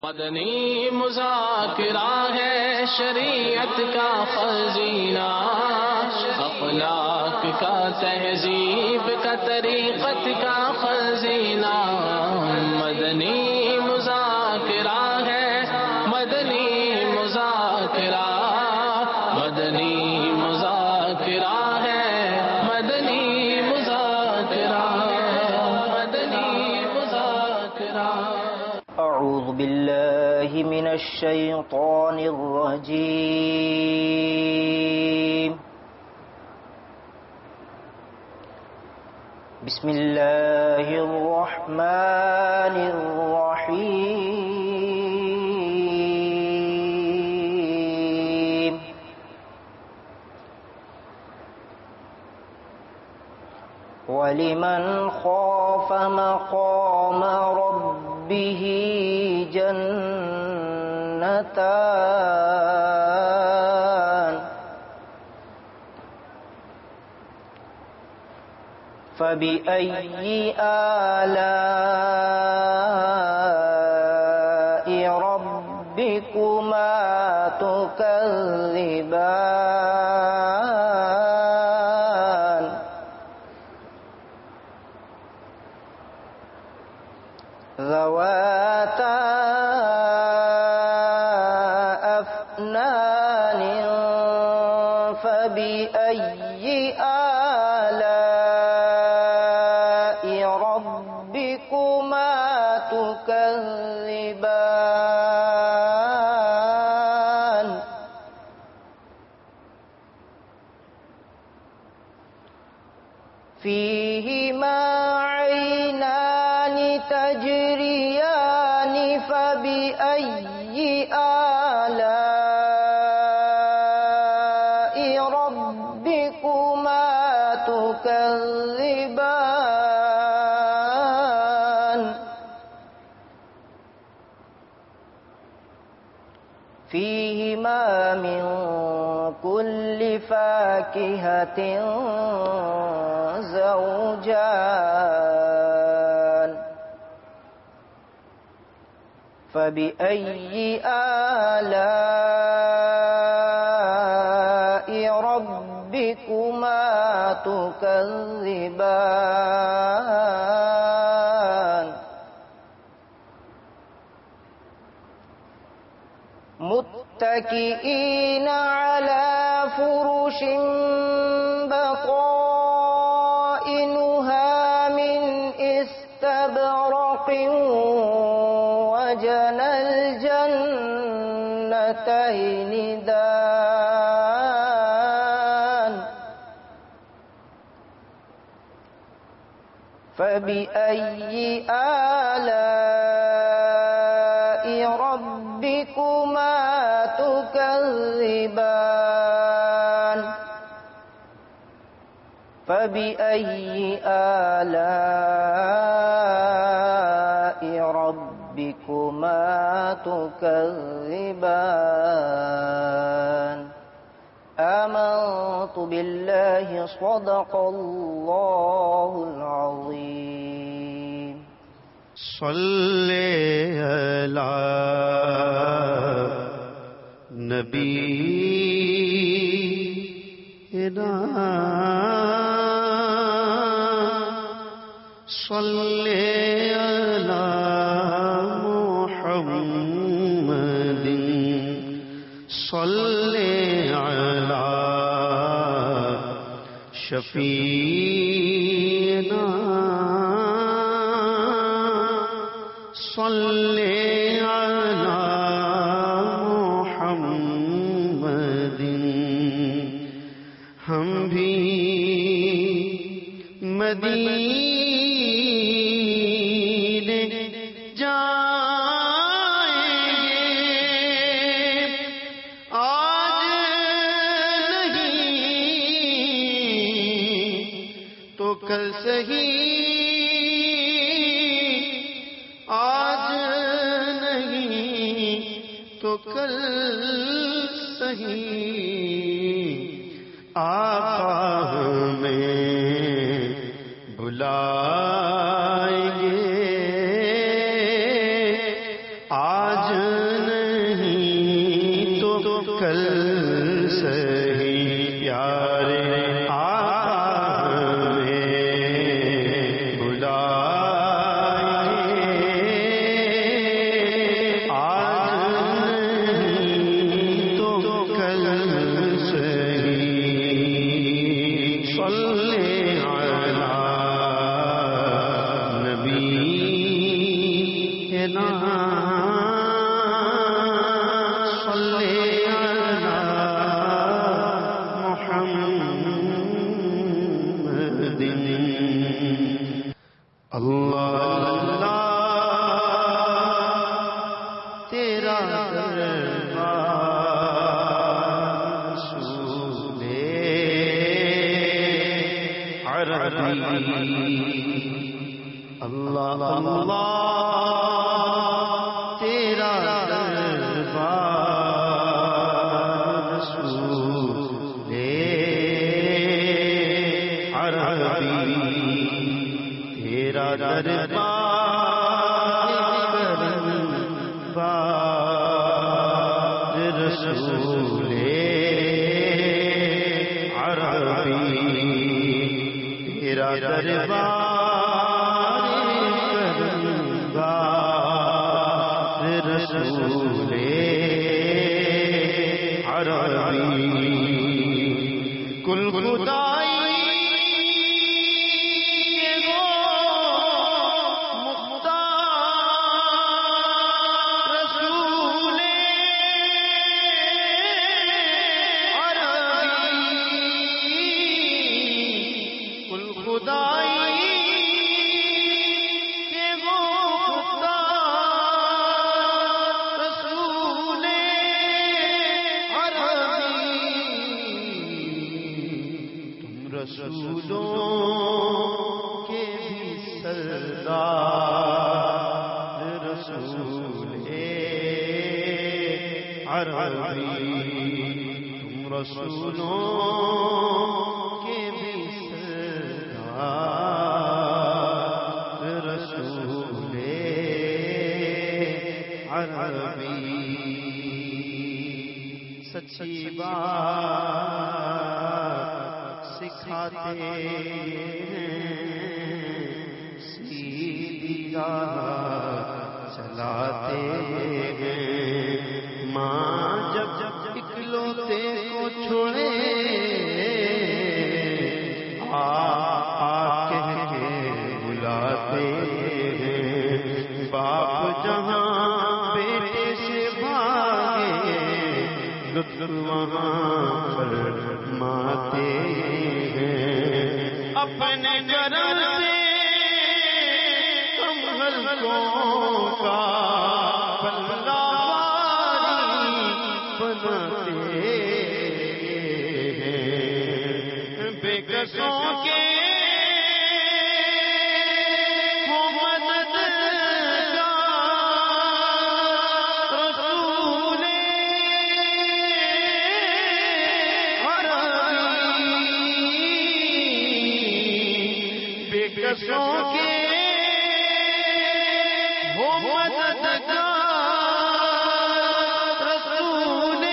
مدنی مذاکرہ ہے شریعت کا خزینہ، اخلاق کا تہذیب کا طریقت کا خزینہ۔ مدنی مذاکرہ ہے، مدنی مذاکرہ، مدنی مذاکرہ ہے، مدنی مذاکرہ، مدنی مذاکرہ۔ اعوذ باللہ من الشیطان الرجیم، بسم اللہ الرحمن الرحیم۔ وَلِمَنْ خَافَ مَقَامَ رَبِّهِ جَنَّتَانِ، فَبِأَيِّ آلَاءِ رَبِّكُمَا تُكَذِّبَانِ؟ ذواتا أفنان، فبأي آلاء ربكما تكذبان؟ فيهما عينان تجريان، فبأي آلاء ربكما تكذبان؟ فيهما من كل فاكهة زوجان، فبأي آلاء ربكما تكذبان؟ متكئين على فرش بطائنها من استبرق، وجنى الجنتين دان، فبأي آلاء ربكما تكذبان؟ فبأي آلاء ربكما تكذبان؟ آمنت بالله، صدق الله العظيم۔ صلی علی نبینا، صلی علی محمد، صلی علی شفیعنا، صلی علی محمد۔ ہم بھی مدینے جائیں گے، آج نہیں تو کل صحیح، آج نہیں تو کل صحیح، آقا ہمیں بلائیں گے، آج نہیں تو کل سہی پیارے آقا ہمیں بلائے، آج نہیں تو کل سہی، صلی علی نبینا صلی علی محمد، اللہ اللہ تیرا دربار رسول عربی، اللہ اللہ تیرا دربار رسول عربی، تیرا دربار رسول عربی، تیرا دربار رسول عربی، کل خدائی رسولوں کے بھی سردار رسول عربی، تم رسولوں کے بھی سردار رسول عربی، سچی بات سکھاتے ہیں، سیدھی راہ چلاتے ہیں، ماں جب اکلوتے کو چھوڑے آ کہہ کے بلاتے ہیں، باپ جہاں بیٹے سے بھاگے لطف وہاں فرماتے ہیں، اپنے کرم سے ہم حلقوں کا پلہ واری بناتے ہیں، بے کسوں کے کسوں کے وہ مددگار رسول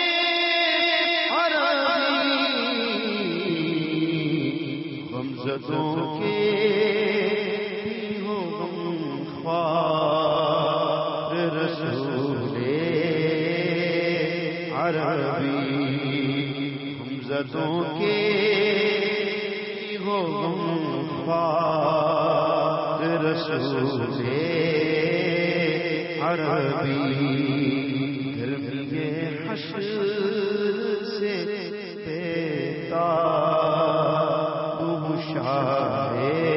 عربی، غمزدوں کے ہو غمخوار رسول عربی، غمزدوں کے ہو رسول عربی، گرمی حشر سے بیتاب مشاہے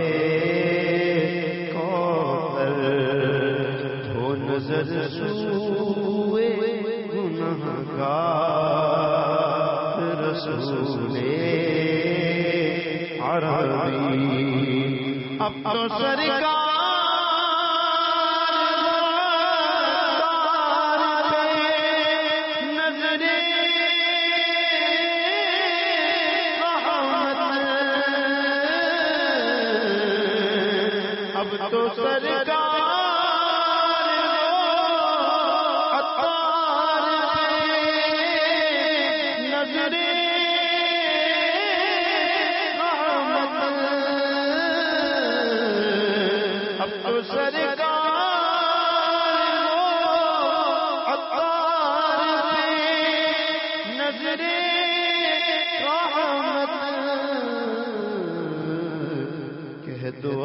کوثر، دھو نظر سوئے گنہگار رسول عربی، اب تو سرکار اب تو سرکار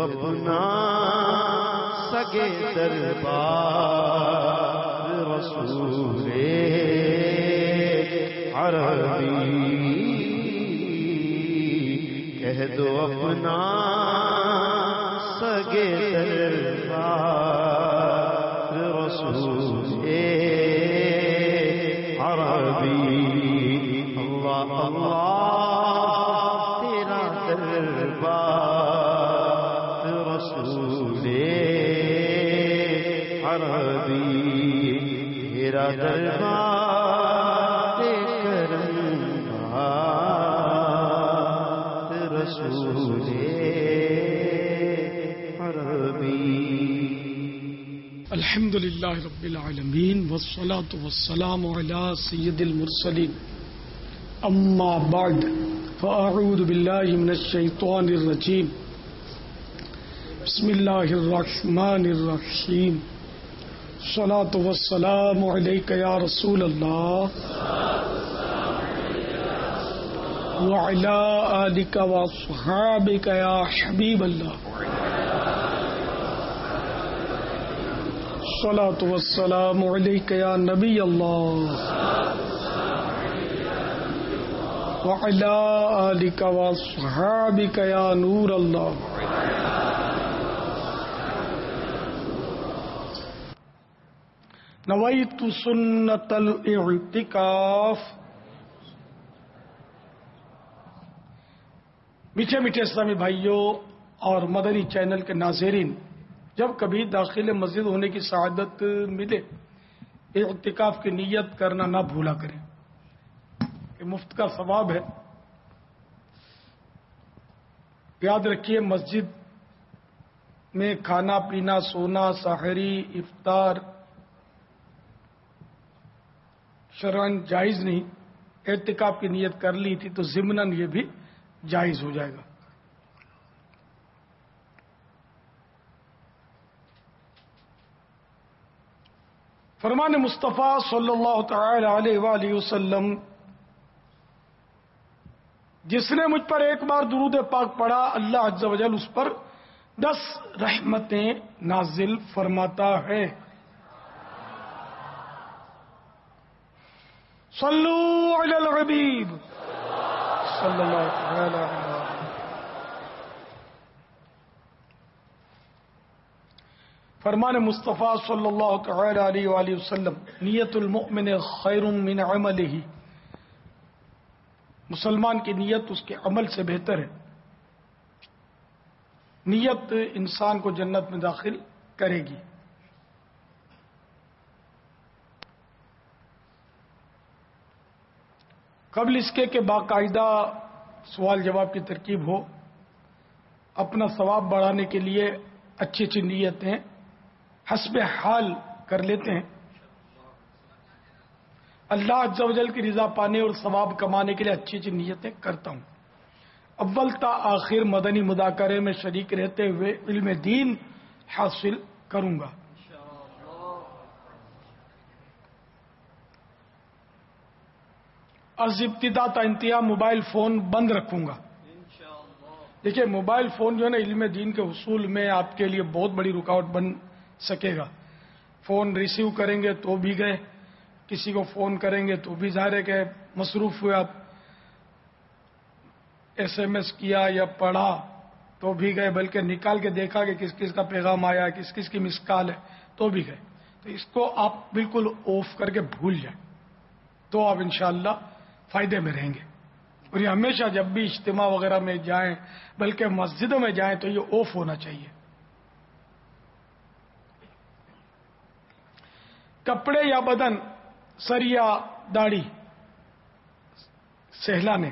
اپنا سگے دربار رسول عربی، کہہ دو اپنا سگے دربار رسول عربی، اللہ اللہ تیرا دربار رسول عربی، تیرا دربار کرم رسول عربی۔ الحمد للہ رب العالمین والصلاة والسلام علی سید المرسلین، اما بعد فاعوذ باللہ من الشیطان الرجیم، بسم اللہ الرحمن الرحیم، الصلاة والسلام علیک یا رسول اللہ وعلی آلک واصحابک یا حبیب اللہ، الصلاة والسلام علیک یا نبی اللہ وعلی آلک واصحابک یا نور اللہ۔ نویت سنت الاعتکاف۔ میٹھے میٹھے اسلامی بھائیوں اور مدنی چینل کے ناظرین، جب کبھی داخل مسجد ہونے کی سعادت ملے، اعتکاف کی نیت کرنا نہ بھولا کریں، کہ مفت کا ثواب ہے۔ یاد رکھیے، مسجد میں کھانا پینا، سونا، سحری، افطار شرعاً جائز نہیں۔ اعتکاف کی نیت کر لی تھی تو ضمناً یہ بھی جائز ہو جائے گا۔ فرمان مصطفیٰ صلی اللہ تعالی علیہ وآلہ وسلم، جس نے مجھ پر ایک بار درود پاک پڑھا، اللہ عز و جل اس پر 10 رحمتیں نازل فرماتا ہے۔ صلو علی الحبیب صلی اللہ تعالی علیہ وسلم۔ فرمان مصطفیٰ صلی اللہ تعالی علیہ وآلہ وسلم، نیت المؤمن خیر من عملہ، مسلمان کی نیت اس کے عمل سے بہتر ہے۔ نیت انسان کو جنت میں داخل کرے گی۔ قبل اس کے کہ باقاعدہ سوال جواب کی ترکیب ہو، اپنا ثواب بڑھانے کے لیے اچھی اچھی نیتیں حسب حال کر لیتے ہیں۔ اللہ عز و جل کی رضا پانے اور ثواب کمانے کے لیے اچھی اچھی نیتیں کرتا ہوں۔ اول تا آخر مدنی مذاکرے میں شریک رہتے ہوئے علم دین حاصل کروں گا۔ از ابتدا تا انتہا موبائل فون بند رکھوں گا۔ دیکھیے، موبائل فون جو ہے نا، علم دین کے حصول میں آپ کے لیے بہت بڑی رکاوٹ بن سکے گا۔ فون ریسیو کریں گے تو بھی گئے، کسی کو فون کریں گے تو بھی ظاہر ہے کہ مصروف ہوئے آپ، SMS کیا یا پڑھا تو بھی گئے، بلکہ نکال کے دیکھا کہ کس کس کا پیغام آیا، کس کس کی مس کال ہے تو بھی گئے۔ تو اس کو آپ بالکل آف کر کے بھول جائیں تو آپ انشاءاللہ فائدے میں رہیں گے۔ اور یہ ہمیشہ جب بھی اجتماع وغیرہ میں جائیں، بلکہ مسجدوں میں جائیں، تو یہ آف ہونا چاہیے۔ کپڑے یا بدن، سر یا داڑھی سہلانے،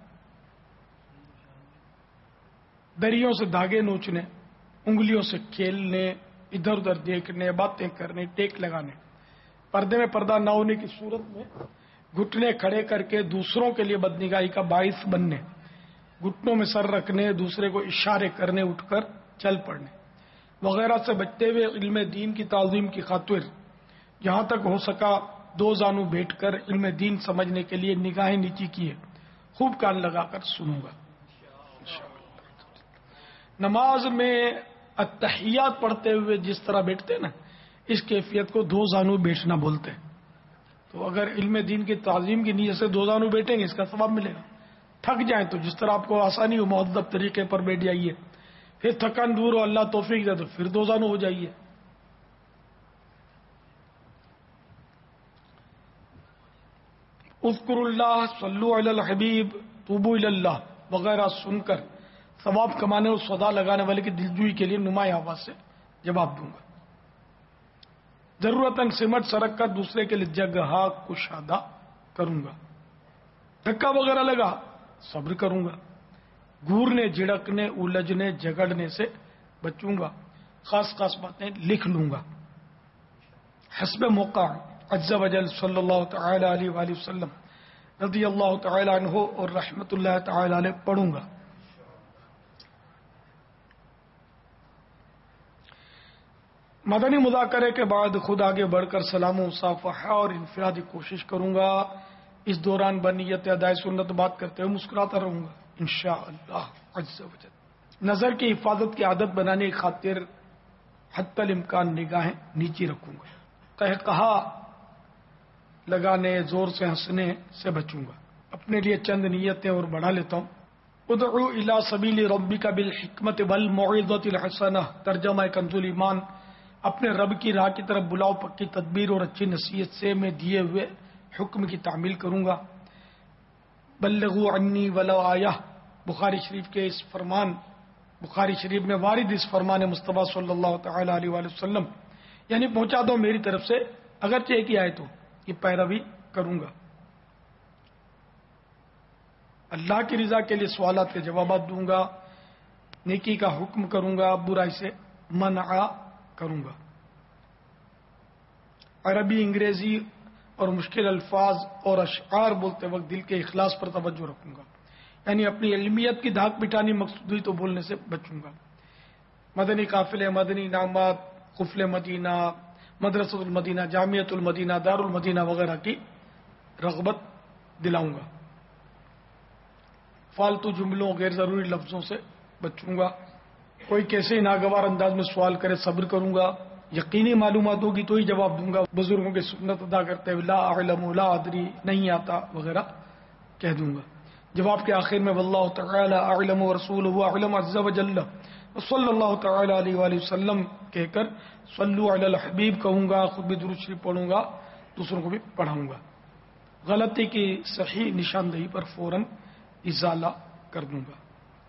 دریوں سے دھاگے نوچنے، انگلیوں سے کھیلنے، ادھر ادھر دیکھنے، باتیں کرنے، ٹیک لگانے، پردے میں پردہ نہ ہونے کی صورت میں گھٹنے کھڑے کر کے دوسروں کے لیے بدنگاہی کا باعث بننے، گھٹنوں میں سر رکھنے، دوسرے کو اشارے کرنے، اٹھ کر چل پڑنے وغیرہ سے بچتے ہوئے علم دین کی تعظیم کی خاطر جہاں تک ہو سکا 2 زانو بیٹھ کر علم دین سمجھنے کے لیے نگاہیں نیچی کیے، خوب کان لگا کر سنوں گا۔ نماز میں التحیات پڑھتے ہوئے جس طرح بیٹھتے ہیں نا، اس کیفیت کو دو زانو بیٹھنا بولتے ہیں. تو اگر علم دین کی تعظیم کی نیت سے دو زانو بیٹھیں گے اس کا ثواب ملے گا. تھک جائیں تو جس طرح آپ کو آسانی ہو مہذب طریقے پر بیٹھ جائیے، پھر تھکن دور ہو اللہ توفیق دے تو پھر دو زانو ہو جائیے. اذکر اللہ، صلو علی الحبیب، توبو الی اللہ وغیرہ سن کر ثواب کمانے اور صدا لگانے والے کی دلجوئی کے لیے نمایاں آواز سے جواب دوں گا. ضرورتاً سمٹ سرک کر دوسرے کے لیے جگہ کشادہ کروں گا. دھکا وغیرہ لگا صبر کروں گا. گورنے جھڑکنے الجھنے جھگڑنے سے بچوں گا. خاص خاص باتیں لکھ لوں گا. حسب موقع عز وجل صلی اللہ تعالی علیہ وآلہ وسلم رضی اللہ تعالی عنہ اور رحمت اللہ تعالی علیہ پڑھوں گا. مدنی مذاکرے کے بعد خود آگے بڑھ کر سلام و مصافحہ اور انفرادی کوشش کروں گا. اس دوران بنیت ادائے سنت بات کرتے ہوئے مسکراتا رہوں گا انشاءاللہ عز وجل. نظر کی حفاظت کی عادت بنانے کی خاطر حتی الامکان نگاہیں نیچی رکھوں گا. کہا لگانے زور سے ہنسنے سے بچوں گا. اپنے لیے چند نیتیں اور بڑھا لیتا ہوں. ادعو الی سبیل ربک بالحکمت والموعظۃ الحسنہ. ترجمہ کنز ایمان. اپنے رب کی راہ کی طرف بلاؤ پکی تدبیر اور اچھی نصیحت سے میں دیے ہوئے حکم کی تعمیل کروں گا. بلغوا عنی ولو آیہ. بخاری شریف کے اس فرمان، بخاری شریف میں وارد اس فرمان مصطفیٰ صلی اللہ تعالی علیہ وآلہ وسلم، یعنی پہنچا دو میری طرف سے اگرچہ ایک ہی آئے تو یہ پیروی کروں گا. اللہ کی رضا کے لیے سوالات کے جوابات دوں گا. نیکی کا حکم کروں گا، برائی سے منع کروں گا. عربی، انگریزی اور مشکل الفاظ اور اشعار بولتے وقت دل کے اخلاص پر توجہ رکھوں گا. یعنی اپنی علمیت کی دھاک مٹانی مقصود ہوئی تو بولنے سے بچوں گا. مدنی قافلے، مدنی انعامات، قفل مدینہ، مدرسۃ المدینہ، جامعۃ المدینہ، دار المدینہ وغیرہ کی رغبت دلاؤں گا. فالتو جملوں، غیر ضروری لفظوں سے بچوں گا. کوئی کیسے ناگوار انداز میں سوال کرے صبر کروں گا. یقینی معلومات ہوگی تو ہی جواب دوں گا. بزرگوں کی سنت ادا کرتے ہوئے لا اعلم، لا ادری، نہیں آتا وغیرہ کہہ دوں گا. جواب کے آخر میں واللہ تعالی اعلم ورسولہ اعلم عز وجل صلی اللہ تعالی علیہ وآلہ وسلم کہہ کر صلو علی الحبیب کہوں گا. خود بھی درود شریف پڑھوں گا، دوسروں کو بھی پڑھاؤں گا. غلطی کی صحیح نشاندہی پر فوراً ازالہ کر دوں گا.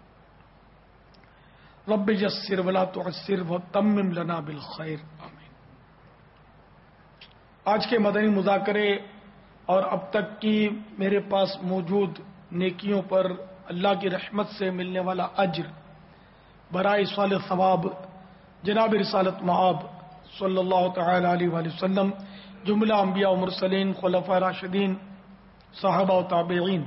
رب یسر ولا تعسر وتمم لنا بالخیر آمین. آج کے مدنی مذاکرے اور اب تک کی میرے پاس موجود نیکیوں پر اللہ کی رحمت سے ملنے والا اجر برائے صالح ثواب جناب رسالت مآب صلی اللہ تعالی علیہ وآلہ وسلم، جملہ انبیاء و مرسلین، خلفاء راشدین، صحابہ و تابعین،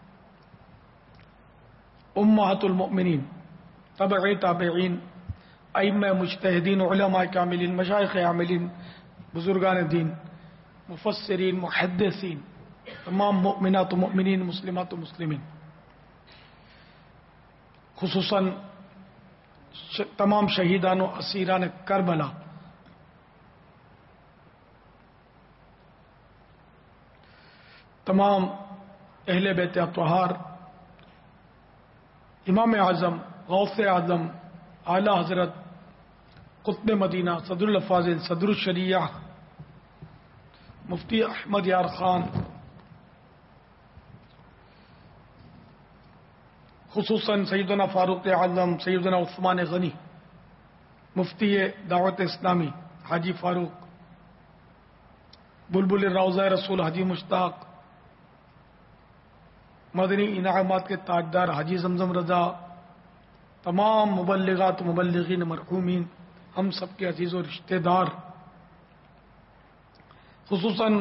امہات المؤمنین، تبع تابعین، ائمہ مجتہدین، علماء کاملین، مشائخ عاملین، بزرگان دین، مفسرین، محدثین، تمام مؤمنات و مؤمنین، مسلمات و مسلمین، خصوصاً تمام شہیدان و اسیران کربلا، تمام اہل بیت اطہار، امام اعظم، غوث اعظم، اعلی حضرت قطب مدینہ، صدر الافاضل، صدر الشریعہ، مفتی احمد یار خان، خصوصاً سیدنا فاروق اعظم، سیدنا عثمان غنی، مفتی دعوت اسلامی حاجی فاروق، بلبل روضہ رسول حاجی مشتاق، مدنی انعامات کے تاجدار حاجی زمزم رضا، تمام مبلغات و مبلغین مرحومین، ہم سب کے عزیز و رشتہ دار، خصوصاً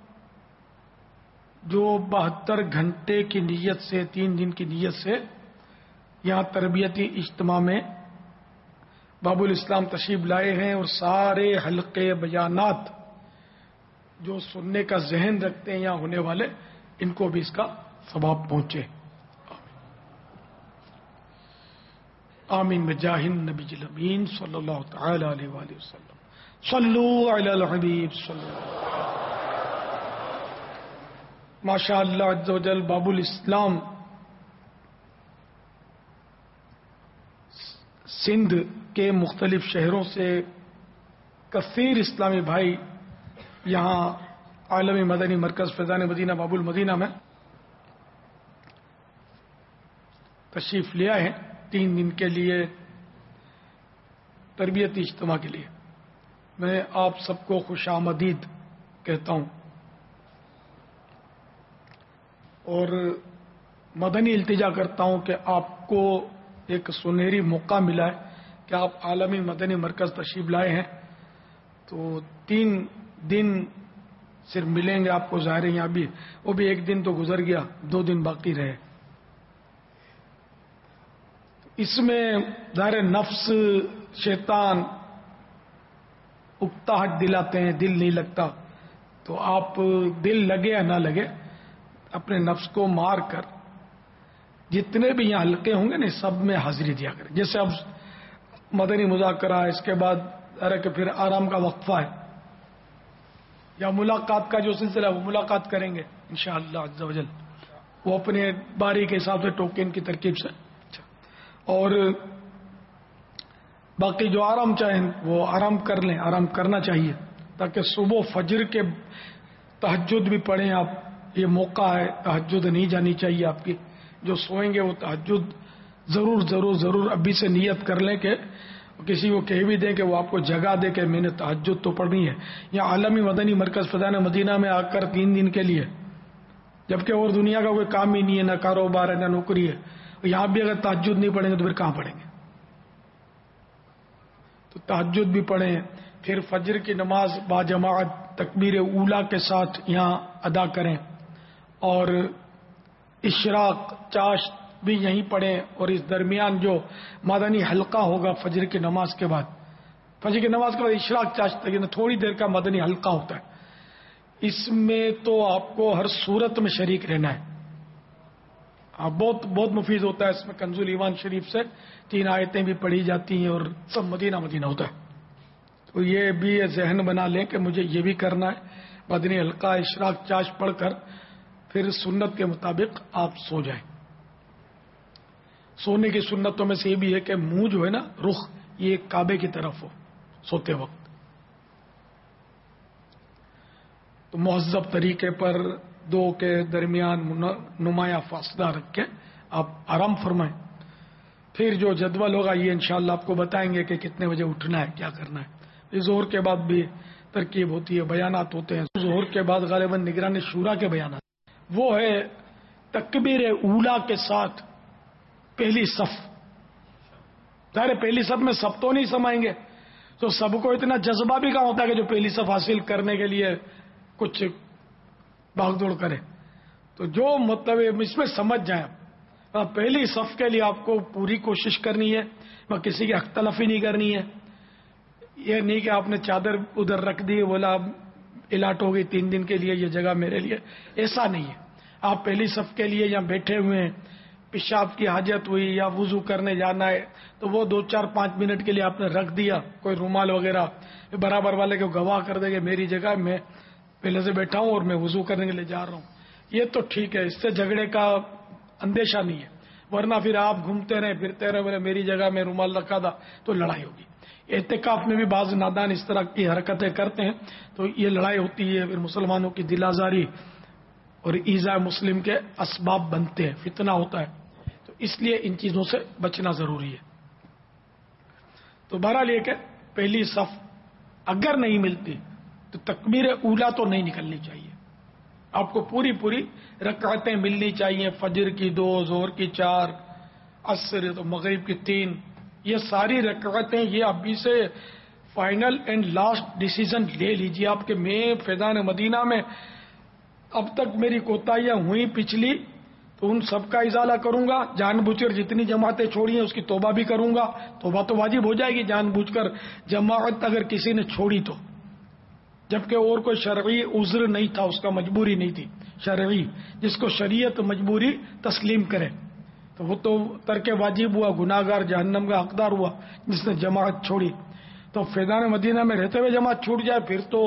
جو 72 گھنٹے کی نیت سے، 3 دن کی نیت سے یہاں تربیتی اجتماع میں باب الاسلام تشریف لائے ہیں، اور سارے حلقے بیانات جو سننے کا ذہن رکھتے ہیں یہاں ہونے والے، ان کو بھی اس کا ثواب پہنچے. آمین بجاہ النبی الامین صلی اللہ تعالی علیہ وآلہ وسلم. صلو علی الحبیب صلی اللہ علیہ وسلم. ماشاء اللہ عز و جل باب الاسلام سندھ کے مختلف شہروں سے کثیر اسلامی بھائی یہاں عالمی مدنی مرکز فیضان مدینہ باب المدینہ میں تشریف لیا ہے 3 دن کے لیے تربیتی اجتماع کے لیے. میں آپ سب کو خوش آمدید کہتا ہوں اور مدنی التجا کرتا ہوں کہ آپ کو ایک سنہری موقع ملا ہے کہ آپ عالمی مدنی مرکز تشریف لائے ہیں. تو 3 دن صرف ملیں گے آپ کو ظاہر ہے. یہاں بھی وہ بھی 1 دن تو گزر گیا, 2 دن باقی رہے. اس میں ظاہر نفس شیطان اکتاہٹ دلاتے ہیں, دل نہیں لگتا. تو آپ دل لگے یا نہ لگے اپنے نفس کو مار کر جتنے بھی یہاں حلقے ہوں گے نا سب میں حاضری دیا کریں. جیسے اب مدنی مذاکرہ ہے, اس کے بعد کہ پھر آرام کا وقفہ ہے یا ملاقات کا جو سلسلہ ہے وہ ملاقات کریں گے انشاءاللہ عز و جل, وہ اپنے باری کے حساب سے ٹوکن کی ترکیب سے. اور باقی جو آرام چاہیں وہ آرام کر لیں, آرام کرنا چاہیے تاکہ صبح فجر کے تہجد بھی پڑھیں آپ. یہ موقع ہے, تہجد نہیں جانی چاہیے آپ کی. جو سوئیں گے وہ تہجد ضرور ضرور ضرور ابھی سے نیت کر لیں کہ کسی کو کہہ بھی دیں کہ وہ آپ کو جگہ دے کہ میں نے تہجد تو پڑھنی ہے. یہاں عالمی مدنی مرکز فیضان مدینہ میں آ کر 3 دن کے لیے, جبکہ اور دنیا کا کوئی کام ہی نہیں ہے, نہ کاروبار ہے نہ نوکری ہے, یہاں بھی اگر تہجد نہیں پڑھیں گے تو پھر کہاں پڑھیں گے؟ تو تہجد بھی پڑھیں, پھر فجر کی نماز با جماعت تکبیر اولا کے ساتھ یہاں ادا کریں, اور اشراق چاشت بھی یہیں پڑھیں. اور اس درمیان جو مدنی حلقہ ہوگا فجر کی نماز کے بعد, فجر کی نماز کے بعد اشراق چاشت تک تھوڑی دیر کا مدنی حلقہ ہوتا ہے. اس میں تو آپ کو ہر صورت میں شریک رہنا ہے. بہت بہت مفید ہوتا ہے. اس میں کنز ایمان شریف سے 3 آیتیں بھی پڑھی جاتی ہیں اور سب مدینہ مدینہ ہوتا ہے. تو یہ بھی ذہن بنا لیں کہ مجھے یہ بھی کرنا ہے, مدنی حلقہ اشراق چاش پڑھ کر پھر سنت کے مطابق آپ سو جائیں. سونے کی سنتوں میں سے یہ بھی ہے کہ منہ جو ہے نا, رخ یہ کعبے کی طرف ہو سوتے وقت. تو مہذب طریقے پر 2 کے درمیان نمایاں فاصلہ رکھ کے آپ آرام فرمائیں. پھر جو جدول ہوگا یہ انشاءاللہ آپ کو بتائیں گے کہ کتنے بجے اٹھنا ہے, کیا کرنا ہے. ظہر کے بعد بھی ترکیب ہوتی ہے, بیانات ہوتے ہیں. ظہر کے بعد غالباً نگران شورا کے بیانات, وہ ہے تکبیر اولا کے ساتھ پہلی صف. ظاہر پہلی صف میں سب تو نہیں سمائیں گے, تو سب کو اتنا جذبہ بھی کہاں ہوتا ہے کہ جو پہلی صف حاصل کرنے کے لیے کچھ بھاگ دوڑ کرے. تو جو مطلب اس میں سمجھ جائیں آپ, پہلی صف کے لیے آپ کو پوری کوشش کرنی ہے, کسی کی حق تلفی نہیں کرنی ہے. یہ نہیں کہ آپ نے چادر ادھر رکھ دی, بولا اب الاٹ ہو گئی 3 دن کے لیے یہ جگہ میرے لیے, ایسا نہیں ہے. آپ پہلی صف کے لیے یہاں بیٹھے ہوئے ہیں, پیشاب کی حاجت ہوئی یا وضو کرنے جانا ہے تو وہ 2-4-5 منٹ کے لیے آپ نے رکھ دیا, کوئی رومال وغیرہ برابر والے کو گواہ کر دے گا میری جگہ میں پہلے سے بیٹھا ہوں اور میں وضو کرنے کے لیے جا رہا ہوں, یہ تو ٹھیک ہے, اس سے جھگڑے کا اندیشہ نہیں ہے. ورنہ پھر آپ گھومتے رہے پھرتے رہے, بولے میری جگہ میں رومال رکھا تھا, تو لڑائی ہوگی. اعتکاف میں بھی بعض نادان اس طرح کی حرکتیں کرتے ہیں تو یہ لڑائی ہوتی ہے, پھر مسلمانوں کی دل آزاری اور ایذاء مسلم کے اسباب بنتے ہیں, فتنہ ہوتا ہے. تو اس لیے ان چیزوں سے بچنا ضروری ہے. تو بہرحال یہ کہ پہلی صف اگر نہیں ملتی تو تکبیر اولا تو نہیں نکلنی چاہیے. آپ کو پوری رکعتیں ملنی چاہیے. فجر کی 2, ظہر کی 4, عصر تو مغرب کی 3, یہ ساری رکعتیں یہ ابھی سے فائنل اینڈ لاسٹ ڈیسیزن لے لیجیے آپ کہ میں فیضان مدینہ میں اب تک میری کوتاہیاں ہوئی پچھلی, تو ان سب کا ازالہ کروں گا. جان بوجھ کر جتنی جماعتیں چھوڑی ہیں اس کی توبہ بھی کروں گا. توبہ تو واجب ہو جائے گی جان بوجھ کر جماعت اگر کسی نے چھوڑی تو, جبکہ اور کوئی شرعی عذر نہیں تھا, اس کا مجبوری نہیں تھی شرعی, جس کو شریعت مجبوری تسلیم کرے. تو وہ تو ترک واجب ہوا، گناہگار جہنم کا حقدار ہوا جس نے جماعت چھوڑی. تو فیضان مدینہ میں رہتے ہوئے جماعت چھوٹ جائے پھر تو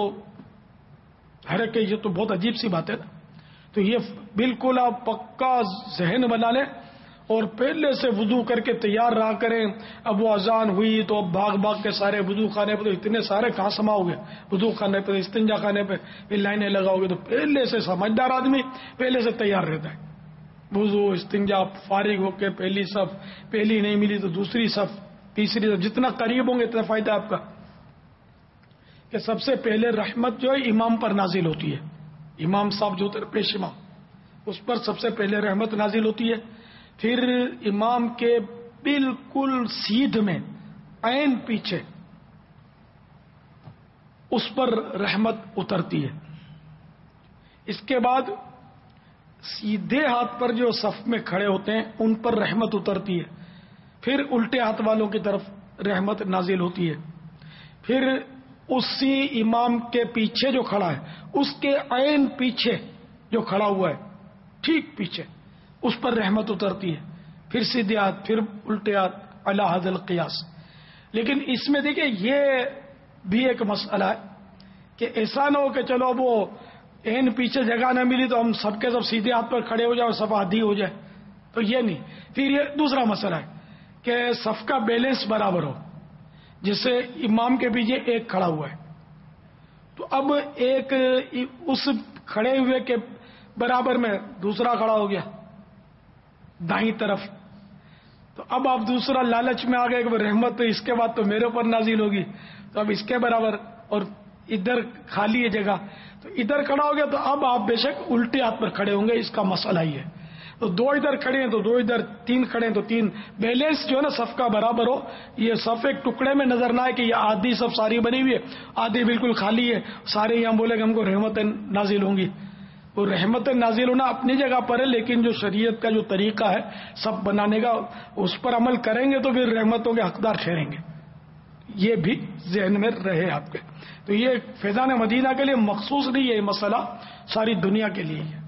یہ تو بہت عجیب سی بات ہے نا. تو یہ بالکل آپ پکا ذہن بنا لیں اور پہلے سے وضو کر کے تیار رہا کریں. اب وہ اذان ہوئی تو اب بھاگ کے سارے وضو خانے پہ، تو اتنے سارے کہاں سماؤ گے؟ وضو خانے پہ، استنجا خانے پہ پھر لائنیں لگاؤ گے. تو پہلے سے سمجھدار آدمی پہلے سے تیار رہتا ہے. وضو استنجا فارغ ہو کے پہلی صف، پہلی نہیں ملی تو دوسری صف، تیسری صف، جتنا قریب ہوں گے اتنا فائدہ آپ کا. کہ سب سے پہلے رحمت جو ہے امام پر نازل ہوتی ہے. امام صاحب جو ہوتے ہیں پیش امام، اس پر سب سے پہلے رحمت نازل ہوتی ہے. پھر امام کے بالکل سیدھ میں عین پیچھے اس پر رحمت اترتی ہے. اس کے بعد سیدھے ہاتھ پر جو صف میں کھڑے ہوتے ہیں ان پر رحمت اترتی ہے. پھر الٹے ہاتھ والوں کی طرف رحمت نازل ہوتی ہے. پھر اسی امام کے پیچھے جو کھڑا ہے اس کے عین پیچھے جو کھڑا ہوا ہے ٹھیک پیچھے اس پر رحمت اترتی ہے. پھر سیدھے ہاتھ، پھر الٹے ہاتھ، علی حد القیاس. لیکن اس میں دیکھیں یہ بھی ایک مسئلہ ہے کہ ایسا نہ ہو کہ چلو اب وہ عین پیچھے جگہ نہ ملی تو ہم سب کے سب سیدھے ہاتھ پر کھڑے ہو جائے اور سب آدھی ہو جائے. تو یہ نہیں. پھر یہ دوسرا مسئلہ ہے کہ صف کا بیلنس برابر ہو. جسے امام کے پیچھے ایک کھڑا ہوا ہے تو اب ایک اس کھڑے ہوئے کے برابر میں دوسرا کھڑا ہو گیا دائیں طرف. تو اب آپ دوسرا لالچ میں آ گئے کہ رحمت تو اس کے بعد تو میرے اوپر نازل ہوگی تو اب اس کے برابر، اور ادھر خالی ہے جگہ تو ادھر کھڑا ہو گیا تو اب آپ بے شک الٹے ہاتھ پر کھڑے ہوں گے. اس کا مسئلہ ہی ہے. تو دو ادھر کھڑے ہیں تو دو ادھر، تین کھڑے ہیں تو تین. بیلنس جو ہے نا صف کا برابر ہو. یہ صف ایک ٹکڑے میں نظر نہ آئے کہ یہ آدھی صف ساری بنی ہوئی ہے، آدھی بالکل خالی ہے. سارے یہاں بولے کہ ہم کو رحمتیں نازل ہوں گی. وہ رحمت نازل ہونا اپنی جگہ پر ہے، لیکن جو شریعت کا جو طریقہ ہے سب بنانے کا اس پر عمل کریں گے تو پھر رحمتوں کے حقدار ٹھہریں گے. یہ بھی ذہن میں رہے آپ کے. تو یہ فیضان مدینہ کے لیے مخصوص نہیں ہے، یہ مسئلہ ساری دنیا کے لیے ہے.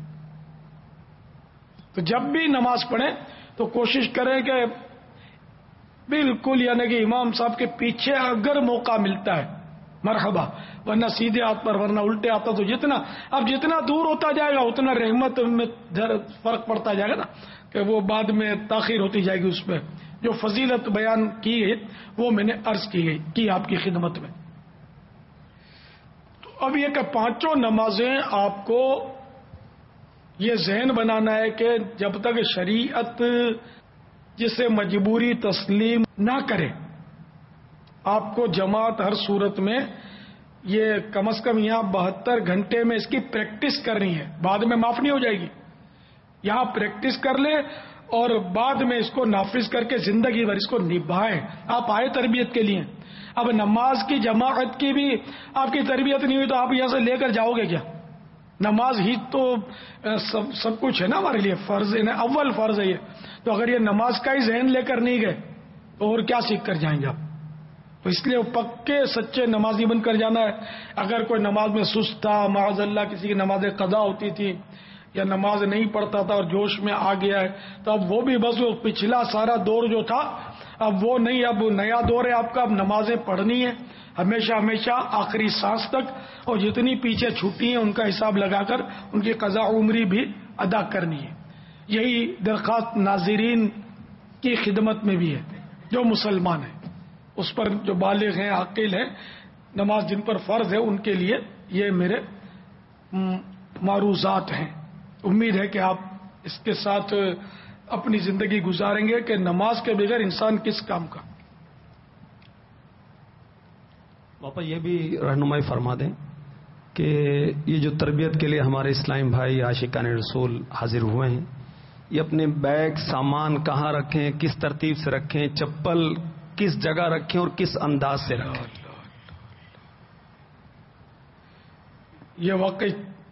تو جب بھی نماز پڑھیں تو کوشش کریں کہ بالکل یعنی کہ امام صاحب کے پیچھے اگر موقع ملتا ہے مرحبا، ورنہ سیدھے ہاتھ پر، ورنہ الٹے ہاتھ پر. تو جتنا دور ہوتا جائے گا اتنا رحمت میں فرق پڑتا جائے گا نا، کہ وہ بعد میں تاخیر ہوتی جائے گی. اس پہ جو فضیلت بیان کی ہے وہ میں نے عرض کی آپ کی خدمت میں. تو اب یہ کہ پانچوں نمازیں آپ کو یہ ذہن بنانا ہے کہ جب تک شریعت جسے مجبوری تسلیم نہ کرے آپ کو جماعت ہر صورت میں یہ کم از کم یہاں 72 گھنٹے میں اس کی پریکٹس کرنی ہے. بعد میں معاف نہیں ہو جائے گی. یہاں پریکٹس کر لیں اور بعد میں اس کو نافذ کر کے زندگی بھر اس کو نبھائیں. آپ آئے تربیت کے لیے. اب نماز کی جماعت کی بھی آپ کی تربیت نہیں ہوئی تو آپ یہاں سے لے کر جاؤ گے کیا؟ نماز ہی تو سب کچھ ہے نا ہمارے لیے، فرض ہے نا، اول فرض ہے یہ. تو اگر یہ نماز کا ہی ذہن لے کر نہیں گئے تو اور کیا سیکھ کر جائیں گے آپ؟ تو اس لیے پکے سچے نمازی بن کر جانا ہے. اگر کوئی نماز میں سست تھا، معاذ اللہ کسی کی نماز قضا ہوتی تھی یا نماز نہیں پڑھتا تھا اور جوش میں آ گیا ہے، تو اب وہ بھی بس وہ پچھلا سارا دور جو تھا اب وہ نہیں، اب نیا دور ہے آپ کا. اب نمازیں پڑھنی ہے ہمیشہ ہمیشہ آخری سانس تک، اور جتنی پیچھے چھٹی ہیں ان کا حساب لگا کر ان کی قضا عمری بھی ادا کرنی ہے. یہی درخواست ناظرین کی خدمت میں بھی ہے جو مسلمان ہیں، اس پر جو بالغ ہیں عاقل ہیں، نماز جن پر فرض ہے ان کے لیے یہ میرے معروضات ہیں. امید ہے کہ آپ اس کے ساتھ اپنی زندگی گزاریں گے کہ نماز کے بغیر انسان کس کام کا. باپا یہ بھی رہنمائی فرما دیں کہ یہ جو تربیت کے لیے ہمارے اسلام بھائی عاشقان رسول حاضر ہوئے ہیں، یہ اپنے بیگ سامان کہاں رکھیں، کس ترتیب سے رکھیں، چپل کس جگہ رکھیں اور کس انداز سے رکھیں. یہ واقعی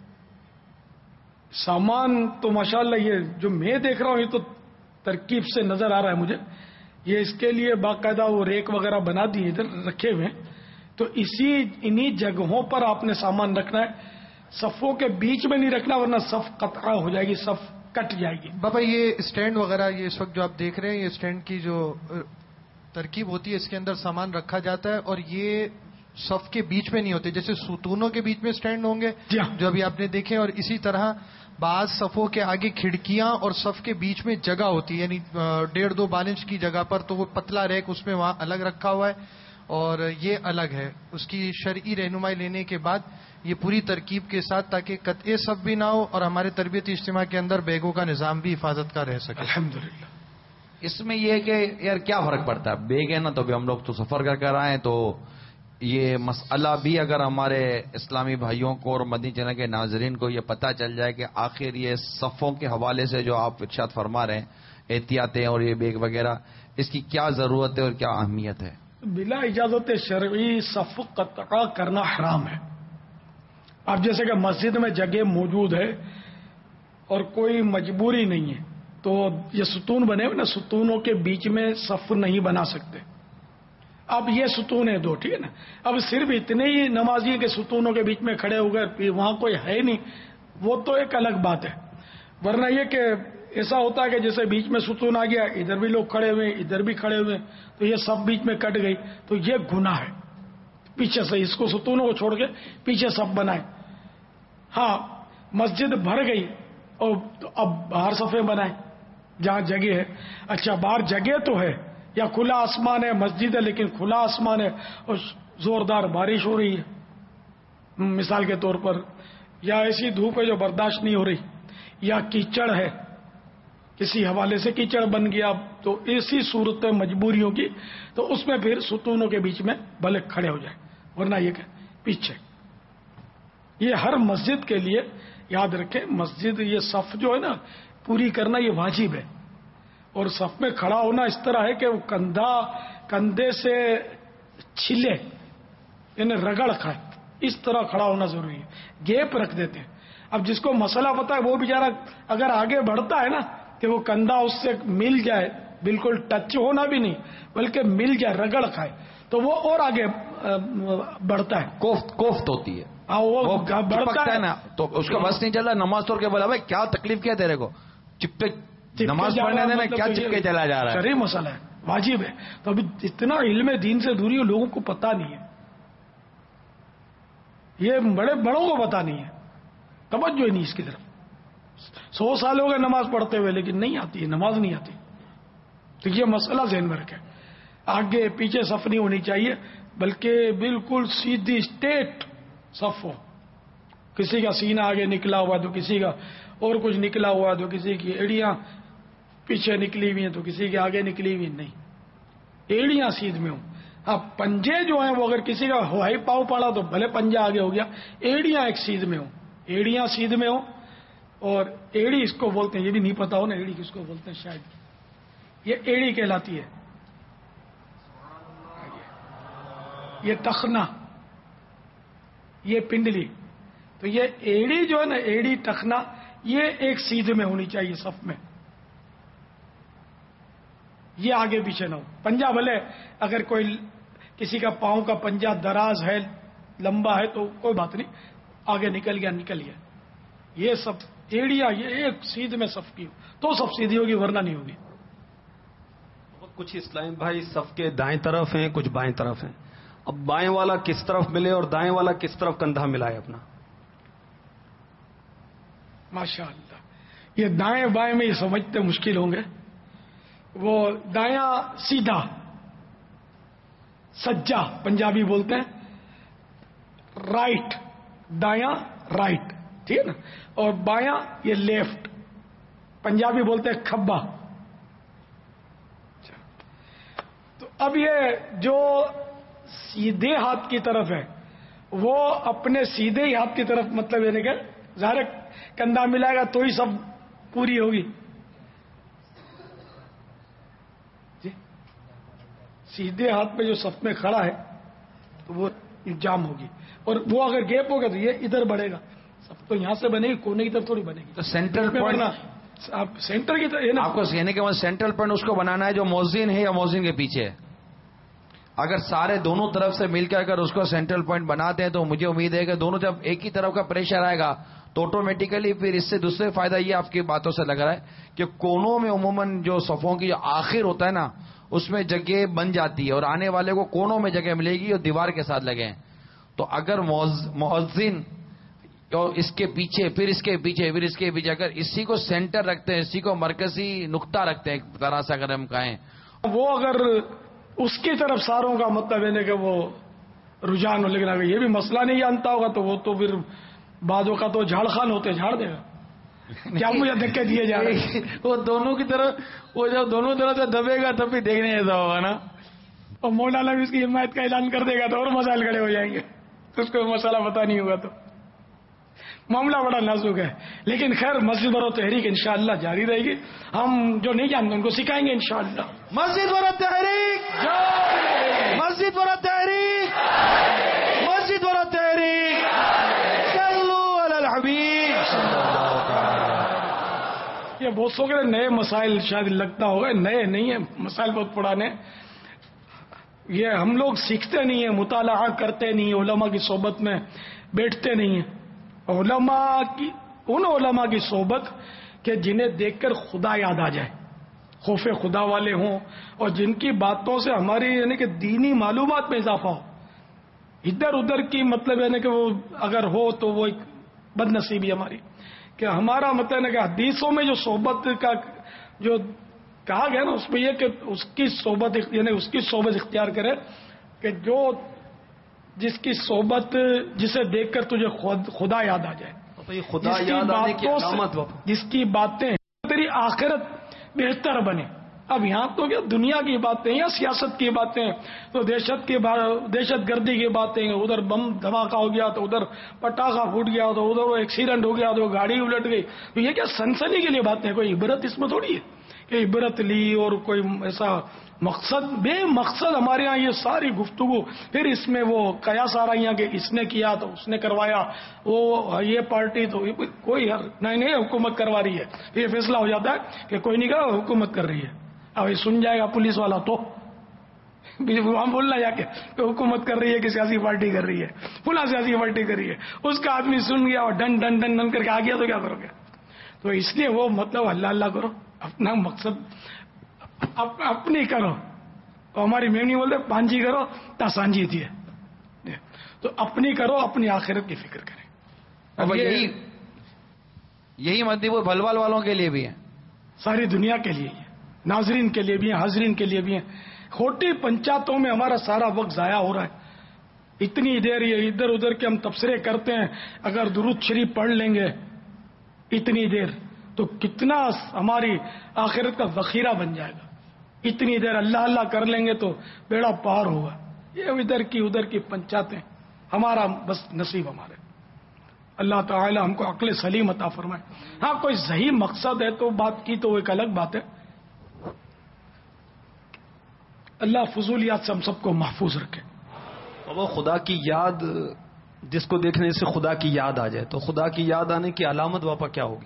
سامان تو ماشاءاللہ یہ جو میں دیکھ رہا ہوں یہ تو ترکیب سے نظر آ رہا ہے مجھے. یہ اس کے لیے باقاعدہ وہ ریک وغیرہ بنا دی ادھر رکھے ہوئے ہیں. تو انہی جگہوں پر آپ نے سامان رکھنا ہے. صفوں کے بیچ میں نہیں رکھنا ورنہ صف قطع ہو جائے گی، صف کٹ جائے گی. بابا یہ اسٹینڈ وغیرہ یہ اس وقت جو آپ دیکھ رہے ہیں، یہ اسٹینڈ کی جو ترکیب ہوتی ہے اس کے اندر سامان رکھا جاتا ہے اور یہ صف کے بیچ میں نہیں ہوتے، جیسے ستونوں کے بیچ میں اسٹینڈ ہوں گے جو ابھی آپ نے دیکھے، اور اسی طرح بعض صفوں کے آگے کھڑکیاں اور صف کے بیچ میں جگہ ہوتی ہے، یعنی 1.5-2 بالنچ کی جگہ پر، تو وہ پتلا ریک اس میں وہاں الگ رکھا ہوا ہے اور یہ الگ ہے. اس کی شرعی رہنمائی لینے کے بعد یہ پوری ترکیب کے ساتھ، تاکہ قطع صف بھی نہ ہو اور ہمارے تربیتی اجتماع کے اندر بیگوں کا نظام بھی حفاظت کا رہ سکے. الحمدللہ. اس میں یہ ہے کہ یار کیا فرق پڑتا ہے، بیگ ہے نا تو بھی ہم لوگ تو سفر کر کر آئے، تو یہ مسئلہ بھی اگر ہمارے اسلامی بھائیوں کو اور مدنی چینل کے ناظرین کو یہ پتہ چل جائے کہ آخر یہ صفوں کے حوالے سے جو آپ ارشاد فرما رہے ہیں، احتیاطیں اور یہ بیگ وغیرہ، اس کی کیا ضرورت ہے اور کیا اہمیت ہے. بلا اجازت شرعی صف قطع کرنا حرام ہے. اب جیسے کہ مسجد میں جگہ موجود ہے اور کوئی مجبوری نہیں ہے تو یہ ستون بنے ہوئے نا، ستونوں کے بیچ میں صف نہیں بنا سکتے. اب یہ ستون ہے 2، ٹھیک ہے نا. اب صرف اتنے ہی نمازی کے ستونوں کے بیچ میں کھڑے ہو گئے، وہاں کوئی ہے نہیں، وہ تو ایک الگ بات ہے. ورنہ یہ کہ ایسا ہوتا ہے کہ جیسے بیچ میں ستون آ گیا، ادھر بھی لوگ کھڑے ہوئے ادھر بھی کھڑے ہوئے، تو یہ سب بیچ میں کٹ گئی، تو یہ گناہ ہے. پیچھے سے اس کو ستونوں کو چھوڑ کے پیچھے سب بنائے. ہاں مسجد بھر گئی اور اب باہر صفیں بنائے جہاں جگہ ہے. اچھا باہر جگہ تو ہے یا کھلا آسمان ہے، مسجد ہے لیکن کھلا آسمان ہے اور زوردار بارش ہو رہی ہے مثال کے طور پر، یا ایسی دھوپ ہے جو برداشت نہیں ہو رہی، یا کیچڑ ہے، کسی حوالے سے کیچڑ بن گیا، تو ایسی صورت مجبوریوں کی تو اس میں پھر ستونوں کے بیچ میں بھلے کھڑے ہو جائے، ورنہ یہ کہ پیچھے. یہ ہر مسجد کے لیے یاد رکھیں، مسجد یہ صف جو ہے نا پوری کرنا یہ واجب ہے. اور صف میں کھڑا ہونا اس طرح ہے کہ وہ کندھے سے چھلے یعنی رگڑ کھائے، اس طرح کھڑا ہونا ضروری ہے. گیپ رکھ دیتے ہیں. اب جس کو مسئلہ پتا ہے وہ بیچارہ اگر آگے بڑھتا ہے نا کہ وہ کندھا اس سے مل جائے، بالکل ٹچ ہونا بھی نہیں بلکہ مل جائے، رگڑ کھائے، تو وہ اور آگے بڑھتا ہے. کوفت ہوتی ہے، وہ بڑھتا ہے نا، تو اس کا بس نہیں چل رہا. نماز توڑ کے بولا بھائی کیا تکلیف کیا تیرے کو، چپے نماز پڑھنے دینا، کیا چپکے چلا جا رہا ہے. شرعی مسئلہ ہے، واجب ہے. تو ابھی اتنا علم دین سے دوری ہو، لوگوں کو پتا نہیں ہے، یہ بڑوں کو پتا نہیں ہے، توجہ ہی نہیں اس کی طرف. 100 سال ہو گئے نماز پڑھتے ہوئے لیکن نہیں آتی ہے، نماز نہیں آتی. تو یہ مسئلہ ذہن میں رکھے. آگے پیچھے صف نہیں ہونی چاہیے بلکہ بالکل سیدھی اسٹیٹ صف ہو. کسی کا سینہ آگے نکلا ہوا تو کسی کا اور کچھ نکلا ہوا تو کسی کی ایڑیاں پیچھے نکلی ہوئی ہیں تو کسی کے آگے نکلی ہوئی نہیں، ایڑیاں سیدھ میں ہوں. اب پنجے جو ہیں وہ اگر کسی کا ہوائی پاؤں پڑا تو بھلے پنجا آگے ہو گیا، ایڑیاں ایک سیدھ میں ہوں، ایڑیاں سیدھ میں ہوں. اور ایڑی اس کو بولتے ہیں، یہ بھی نہیں پتا ہو نا ایڑی کس کو بولتے ہیں، شاید یہ ایڑی کہلاتی ہے. یہ ٹخنا، یہ پنڈلی. تو یہ ایڑی جو ہے نا، ایڑی ٹخنا، یہ ایک سیدھ میں ہونی چاہیے صف میں، یہ آگے پیچھے نہ ہو. پنجا بھلے اگر کوئی کسی کا پاؤں کا پنجا دراز ہے، لمبا ہے تو کوئی بات نہیں، آگے نکل گیا. یہ سب ایڑیاں یہ ایک سیدھ میں صف کی ہو تو سب سیدھی ہوگی، ورنہ نہیں ہوگی. کچھ اسلام بھائی صف کے دائیں طرف ہیں، کچھ بائیں طرف ہیں. اب بائیں والا کس طرف ملے اور دائیں والا کس طرف کندھا ملائے اپنا؟ ماشاء اللہ. یہ دائیں بائیں میں یہ سمجھتے مشکل ہوں گے. وہ دایاں سیدھا، سجا پنجابی بولتے ہیں، رائٹ دایاں رائٹ، ٹھیک ہے نا. اور بایاں یہ لیفٹ، پنجابی بولتے ہیں کھبا. تو اب یہ جو سیدھے ہاتھ کی طرف ہے وہ اپنے سیدھے ہی ہاتھ کی طرف، مطلب یعنی کہ ظاہر کندھا ملائے گا تو ہی سب پوری ہوگی. سیدھے ہاتھ پہ جو صف میں کھڑا ہے تو وہ جام ہوگی، اور وہ اگر گیپ ہوگا تو یہ ادھر بڑھے گا. سب تو یہاں سے بنے گی، کونے کی طرف تھوڑی بنے گی. تو سینٹرل پوائنٹ آپ سینٹر کی طرف آپ کو کہنے کے بعد سینٹرل پوائنٹ اس کو بنانا ہے جو مؤذن ہے یا مؤذن کے پیچھے ہے. اگر سارے دونوں طرف سے مل کے اگر اس کو سینٹرل پوائنٹ بناتے ہیں تو مجھے امید ہے کہ دونوں جب ایک ہی طرف کا پریشر آئے گا تو آٹومیٹیکلی پھر اس سے دوسرے فائدہ یہ آپ کی باتوں سے لگ رہا ہے کہ کونوں میں عموماً جو صفوں کی جو آخر ہوتا ہے نا اس میں جگہ بن جاتی ہے اور آنے والے کو کونوں میں جگہ ملے گی اور دیوار کے ساتھ لگے ہیں. تو اگر مؤذن اور اس کے پیچھے پھر اس کے پیچھے پھر اس کے پیچھے اگر اسی کو سینٹر رکھتے ہیں, اسی کو مرکزی نقطہ رکھتے ہیں ایک طرح سے اگر ہم کہیں, وہ اگر اس کی طرف ساروں کا مطلب ہے کہ وہ رجحان ہو, لیکن اگر یہ بھی مسئلہ نہیں جانتا ہوگا تو وہ تو پھر بعضوں کا تو جھاڑ خان ہوتے جھاڑ دے گا. کیا مجھے دھکے دیے جا رہے ہیں وہ دونوں کی طرف, وہ جب دونوں طرف سے دبے گا تب بھی دیکھنے ایسا ہوگا نا. اور مولانا بھی اس کی حمایت کا اعلان کر دے گا تو اور مسائل کھڑے ہو جائیں گے, تو اس کو مسئلہ پتا نہیں ہوگا. تو معاملہ بڑا نازک ہے, لیکن خیر مسجد برو تحریک انشاءاللہ جاری رہے گی. ہم جو نہیں جانتے ان کو سکھائیں گے انشاءاللہ. مسجد برو تحریک, مسجد برو تحریک, مسجد برو تحریک, صلو علی الحبیب. یہ بہت سو کے نئے مسائل شاید لگتا ہوگا, نئے نہیں ہیں مسائل, بہت پرانے. یہ ہم لوگ سیکھتے نہیں ہیں, مطالعہ کرتے نہیں ہیں, علماء کی صحبت میں بیٹھتے نہیں ہیں. ان علماء کی صحبت کہ جنہیں دیکھ کر خدا یاد آ جائے, خوف خدا والے ہوں, اور جن کی باتوں سے ہماری یعنی کہ دینی معلومات میں اضافہ ہو. ادھر ادھر کی مطلب ہے کہ وہ اگر ہو تو وہ ایک بد نصیبی ہماری, کہ ہمارا مطلب ہے کہ حدیثوں میں جو صحبت کا جو کہا گیا نا اس میں یہ کہ اس کی صحبت یعنی اس کی صحبت اختیار کرے کہ جو جس کی صحبت جسے دیکھ کر تجھے خدا یاد آ جائے, خدا یاد آنے کی علامت, جس کی باتیں تیری آخرت بہتر بنے. اب یہاں تو کیا دنیا کی باتیں یا سیاست کی باتیں, تو دہشت گردی کی باتیں, ادھر بم دھماکہ ہو گیا تو ادھر پٹاخہ پھوٹ گیا تو ادھر وہ ایکسیڈنٹ ہو گیا تو گاڑی الٹ گئی. تو یہ کیا سنسنی کے لیے باتیں, کوئی عبرت اس میں تھوڑی ہے کہ عبرت لی اور کوئی ایسا مقصد بے مقصد ہمارے ہاں یہ ساری گفتگو. پھر اس میں وہ قیاس آ رہی ہیں کہ اس نے کیا تو اس نے کروایا, وہ یہ پارٹی تو کوئی نہیں حکومت کروا رہی ہے. یہ فیصلہ ہو جاتا ہے کہ کوئی نہیں کہا حکومت کر رہی ہے. اب یہ سن جائے گا پولیس والا تو ہم بولنا جا کے کہ حکومت کر رہی ہے کہ سیاسی پارٹی کر رہی ہے, فلاں سیاسی پارٹی کر رہی ہے. اس کا آدمی سن گیا اور ڈن ڈن ڈن ڈن کر کے آ گیا تو کیا کرو گے. تو اس لیے وہ مطلب اللہ اللہ کرو, اپنا مقصد اپنی کرو. تو ہماری میمنی بولتے پانجی کرو تا سانجی تھی ہے, تو اپنی کرو, اپنی آخرت کی فکر کریں. اب یہی مطلب بھلوال والوں کے لیے بھی ہے, ساری دنیا کے لیے, ناظرین کے لیے بھی ہیں, حاضرین کے لیے بھی ہیں. کھوٹی پنچایتوں میں ہمارا سارا وقت ضائع ہو رہا ہے. اتنی دیر یہ ادھر ادھر کے ہم تبصرے کرتے ہیں, اگر درود شریف پڑھ لیں گے اتنی دیر تو کتنا ہماری آخرت کا ذخیرہ بن جائے گا. اتنی دیر اللہ اللہ کر لیں گے تو بیڑا پار ہوگا. یہ ادھر کی پنچایتیں ہمارا بس نصیب ہمارے. اللہ تعالی ہم کو عقل سلیم عطا فرمائے. ہاں کوئی صحیح مقصد ہے تو بات کی تو وہ ایک الگ بات ہے. اللہ فضولیات سے ہم سب کو محفوظ رکھے. وہ خدا کی یاد, جس کو دیکھنے سے خدا کی یاد آ جائے, تو خدا کی یاد آنے کی علامت واپا کیا ہوگی؟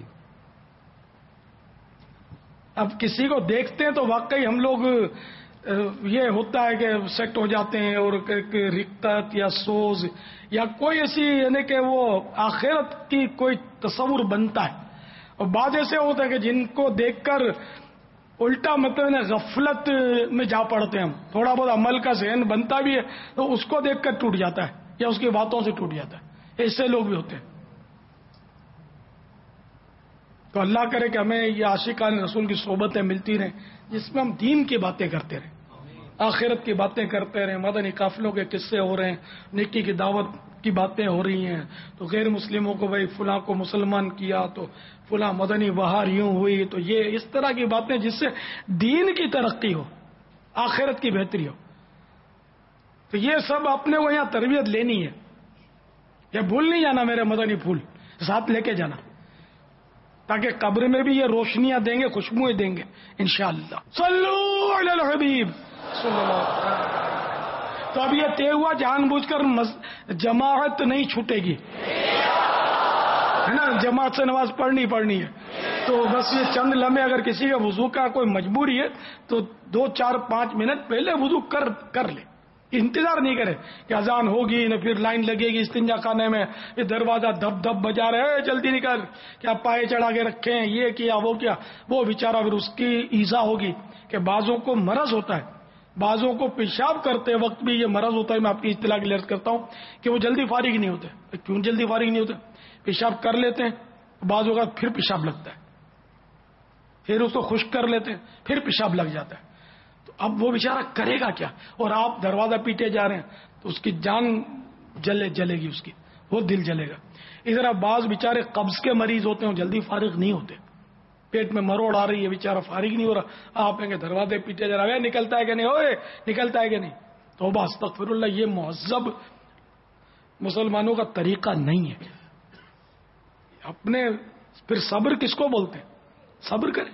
اب کسی کو دیکھتے ہیں تو واقعی ہم لوگ یہ ہوتا ہے کہ سیٹ ہو جاتے ہیں, اور رقت یا سوز یا کوئی ایسی یعنی کہ وہ آخرت کی کوئی تصور بنتا ہے. اور بعض ایسے ہوتا ہے کہ جن کو دیکھ کر الٹا مطلب غفلت میں جا پڑتے ہیں ہم. تھوڑا بہت عمل کا ذہن بنتا بھی ہے تو اس کو دیکھ کر ٹوٹ جاتا ہے یا اس کی باتوں سے ٹوٹ جاتا ہے. ایسے لوگ بھی ہوتے ہیں. تو اللہ کرے کہ ہمیں یہ عاشقان رسول کی صحبتیں ملتی رہیں جس میں ہم دین کی باتیں کرتے رہیں, آخرت کی باتیں کرتے رہیں. مدنی قافلوں کے قصے ہو رہے ہیں, نیکی کی دعوت کی باتیں ہو رہی ہیں, تو غیر مسلموں کو بھائی فلاں کو مسلمان کیا تو فلاں مدنی بہار یوں ہوئی. تو یہ اس طرح کی باتیں جس سے دین کی ترقی ہو, آخرت کی بہتری ہو. تو یہ سب اپنے کو یہاں تربیت لینی ہے. یہ بھول نہیں جانا, میرے مدنی پھول ساتھ لے کے جانا, تاکہ قبر میں بھی یہ روشنیاں دیں گے, خوشبوئیں دیں گے انشاءاللہ. صلو علی الحبیب صلی اللہ علیہ وسلم. تو اب یہ طے ہوا جان بوجھ کر جماعت نہیں چھوٹے گی, ہے نا, جماعت سے نماز پڑھنی ہے. تو بس یہ چند لمحے, اگر کسی کا وضو کا کوئی مجبوری ہے تو 2 4 5 منٹ پہلے وضو کر لے, انتظار نہیں کرے کہ اذان ہوگی نہ پھر لائن لگے گی استنجا خانے میں، یہ دروازہ دب دب بجا رہے جلدی نکل، کیا پائے چڑھا کے رکھے ہیں، یہ کیا وہ کیا، وہ بیچارہ پھر اس کی ایذا ہوگی کہ بعضوں کو مرض ہوتا ہے، بعضوں کو پیشاب کرتے وقت بھی یہ مرض ہوتا ہے. میں آپ کی اطلاع کے لیے عرض کرتا ہوں کہ وہ جلدی فارغ نہیں ہوتے. کیوں جلدی فارغ نہیں ہوتے؟ پیشاب کر لیتے ہیں، بعض اوقات پھر پیشاب لگتا ہے، پھر اس کو خشک کر لیتے ہیں، پھر پیشاب لگ جاتا ہے. تو اب وہ بیچارہ کرے گا کیا؟ اور آپ دروازہ پیٹے جا رہے ہیں تو اس کی جان جلے گی، اس کی وہ دل جلے گا. اس طرح بعض بیچارے قبض کے مریض ہوتے ہیں، جلدی فارغ نہیں ہوتے، پیٹ میں مروڑ آ رہی ہے، بیچارہ فارغ نہیں ہو رہا، آپ کہیں گے دروازے پیٹے جا رہا ہے، نکلتا ہے کہ نہیں، اوے نکلتا ہے کہ نہیں. توبہ استغفر اللہ، یہ مہذب مسلمانوں کا طریقہ نہیں ہے. اپنے پھر صبر کس کو بولتے ہیں؟ صبر کریں،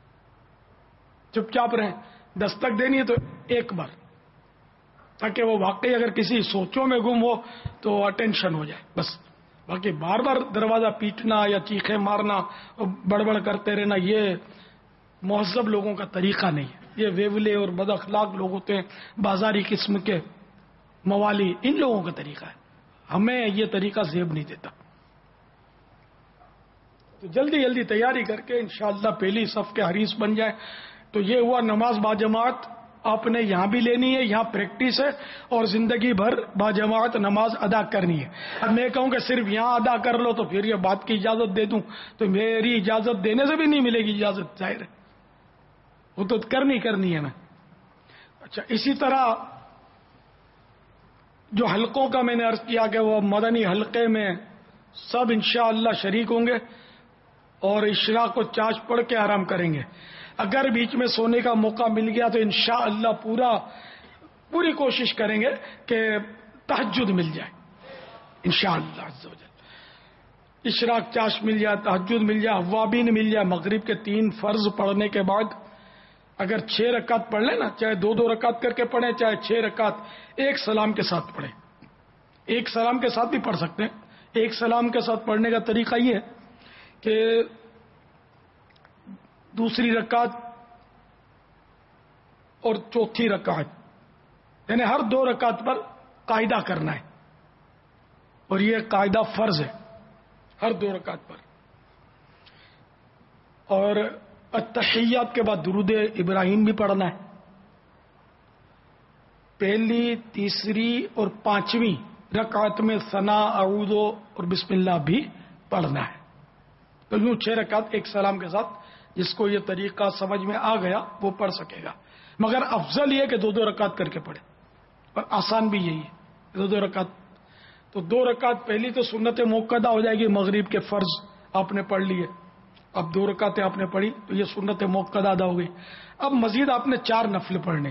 چپ چاپ رہیں. دستک دینی ہے تو ایک بار، تاکہ وہ واقعی اگر کسی سوچوں میں گم ہو تو اٹینشن ہو جائے بس. باقی بار بار دروازہ پیٹنا یا چیخیں مارنا اور بڑبڑ کرتے رہنا یہ مہذب لوگوں کا طریقہ نہیں ہے. یہ ویولے اور بد اخلاق لوگ ہوتے ہیں، بازاری قسم کے موالی، ان لوگوں کا طریقہ ہے. ہمیں یہ طریقہ زیب نہیں دیتا. تو جلدی جلدی تیاری کر کے انشاءاللہ پہلی صف کے حریص بن جائیں. تو یہ ہوا نماز باجماعت آپ نے یہاں بھی لینی ہے، یہاں پریکٹس ہے، اور زندگی بھر باجماعت نماز ادا کرنی ہے. اب میں کہوں کہ صرف یہاں ادا کر لو تو پھر یہ بات کی اجازت دے دوں تو میری اجازت دینے سے بھی نہیں ملے گی اجازت، ظاہر ہے وہ تو کرنی ہے. میں اچھا، اسی طرح جو حلقوں کا میں نے عرض کیا کہ وہ مدنی حلقے میں سب انشاءاللہ شریک ہوں گے اور اشراق کو چاش پڑھ کے آرام کریں گے. اگر بیچ میں سونے کا موقع مل گیا تو انشاءاللہ پوری کوشش کریں گے کہ تہجد مل جائے انشاءاللہ عز و جل. اشراق چاش مل جائے، تہجد مل جائے، اوابین مل جائے. مغرب کے 3 فرض پڑھنے کے بعد اگر 6 رکعت پڑھ لیں نا، چاہے 2 رکعت کر کے پڑھیں، چاہے 6 رکعت ایک سلام کے ساتھ پڑھیں. ایک سلام کے ساتھ بھی پڑھ سکتے ہیں. ایک سلام کے ساتھ پڑھنے کا طریقہ یہ ہے کہ دوسری رکعت اور چوتھی رکعت یعنی ہر 2 رکعت پر قاعدہ کرنا ہے، اور یہ قاعدہ فرض ہے ہر 2 رکعت پر. اور التحیات کے بعد درود ابراہیم بھی پڑھنا ہے. پہلی، تیسری اور 5ویں رکعت میں ثنا، اعوذ اور بسم اللہ بھی پڑھنا ہے. تو یوں 6 رکعت ایک سلام کے ساتھ. جس کو یہ طریقہ سمجھ میں آ گیا وہ پڑھ سکے گا، مگر افضل یہ کہ 2 رکعت کر کے پڑھے، اور آسان بھی یہی ہے 2 رکعت. تو 2 رکعت پہلی تو سنت موقدہ ہو جائے گی، مغرب کے فرض آپ نے پڑھ لیے، اب 2 رکعتیں آپ نے پڑھی تو یہ سنت موقدہ ادا ہو گئی. اب مزید آپ نے 4 نفل پڑھنے.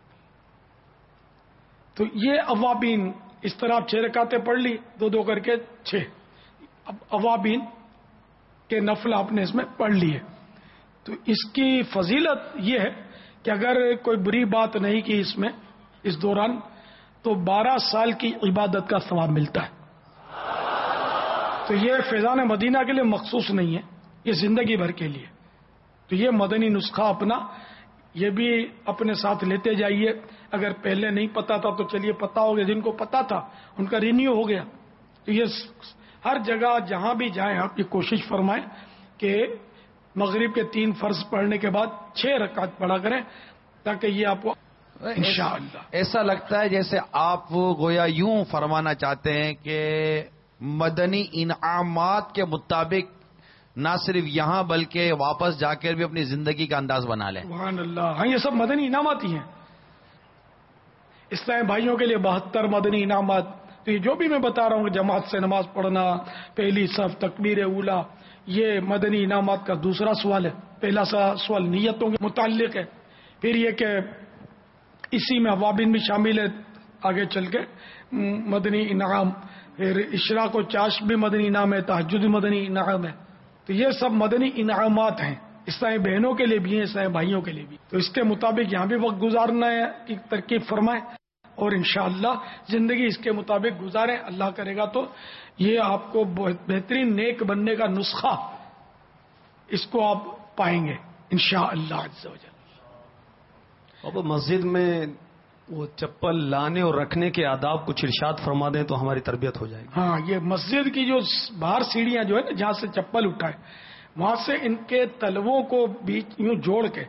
تو یہ اوابین اس طرح آپ 6 رکعتیں پڑھ لی، 2 کر کے 6. اب اوابین کے نفل آپ نے اس میں پڑھ لیے. تو اس کی فضیلت یہ ہے کہ اگر کوئی بری بات نہیں کی اس میں اس دوران تو 12 سال کی عبادت کا ثواب ملتا ہے. تو یہ فیضان مدینہ کے لیے مخصوص نہیں ہے، یہ زندگی بھر کے لیے. تو یہ مدنی نسخہ اپنا یہ بھی اپنے ساتھ لیتے جائیے. اگر پہلے نہیں پتا تھا تو چلیے پتا ہو گیا، جن کو پتا تھا ان کا رینیو ہو گیا. تو یہ ہر جگہ جہاں بھی جائیں آپ یہ کوشش فرمائیں کہ مغرب کے 3 فرض پڑھنے کے بعد 6 رکعت پڑھا کریں، تاکہ یہ آپ کو انشاءاللہ ایسا لگتا ہے جیسے آپ گویا یوں فرمانا چاہتے ہیں کہ مدنی انعامات کے مطابق نہ صرف یہاں بلکہ واپس جا کر بھی اپنی زندگی کا انداز بنا لیں. سبحان اللہ. ہاں، یہ سب مدنی انعامات ہی ہیں. اسلامی بھائیوں کے لیے 72 مدنی انعامات. تو یہ جو بھی میں بتا رہا ہوں کہ جماعت سے نماز پڑھنا، پہلی صف، تکبیر اولا، یہ مدنی انعامات کا دوسرا سوال ہے. پہلا سوال نیتوں کے متعلق ہے. پھر یہ کہ اسی میں اوابین بھی شامل ہے آگے چل کے مدنی انعام. پھر اشراق و چاش بھی مدنی انعام ہے، تہجد بھی مدنی انعام ہے. تو یہ سب مدنی انعامات ہیں، اسلامی بہنوں کے لیے بھی ہیں، اسلامی بھائیوں کے لیے بھی. تو اس کے مطابق یہاں بھی وقت گزارنا ہے کی ترکیب فرمائیں، اور انشاءاللہ زندگی اس کے مطابق گزاریں. اللہ کرے گا تو یہ آپ کو بہترین نیک بننے کا نسخہ اس کو آپ پائیں گے انشاءاللہ عز و جل. اب مسجد میں وہ چپل لانے اور رکھنے کے آداب کچھ ارشاد فرما دیں تو ہماری تربیت ہو جائے گی. ہاں، یہ مسجد کی جو باہر سیڑھیاں جو ہے نا جہاں سے چپل اٹھائے وہاں سے ان کے تلووں کو بیچ یوں جوڑ کے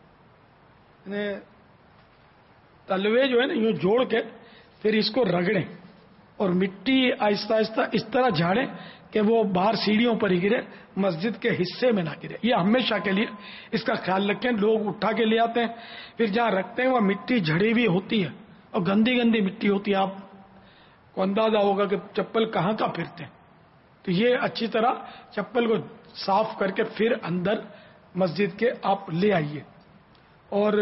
تلوے جو ہے نا یوں جوڑ کے پھر اس کو رگڑیں اور مٹی آہستہ آہستہ اس طرح جھاڑیں کہ وہ باہر سیڑھیوں پر ہی گرے، مسجد کے حصے میں نہ گرے. یہ ہمیشہ کے لیے اس کا خیال رکھیں. لوگ اٹھا کے لے آتے ہیں، پھر جہاں رکھتے ہیں وہ مٹی جھڑی ہوئی ہوتی ہے اور گندی گندی مٹی ہوتی ہے. آپ کو اندازہ ہوگا کہ چپل کہاں کا پھرتے ہیں. تو یہ اچھی طرح چپل کو صاف کر کے پھر اندر مسجد کے آپ لے آئیے. اور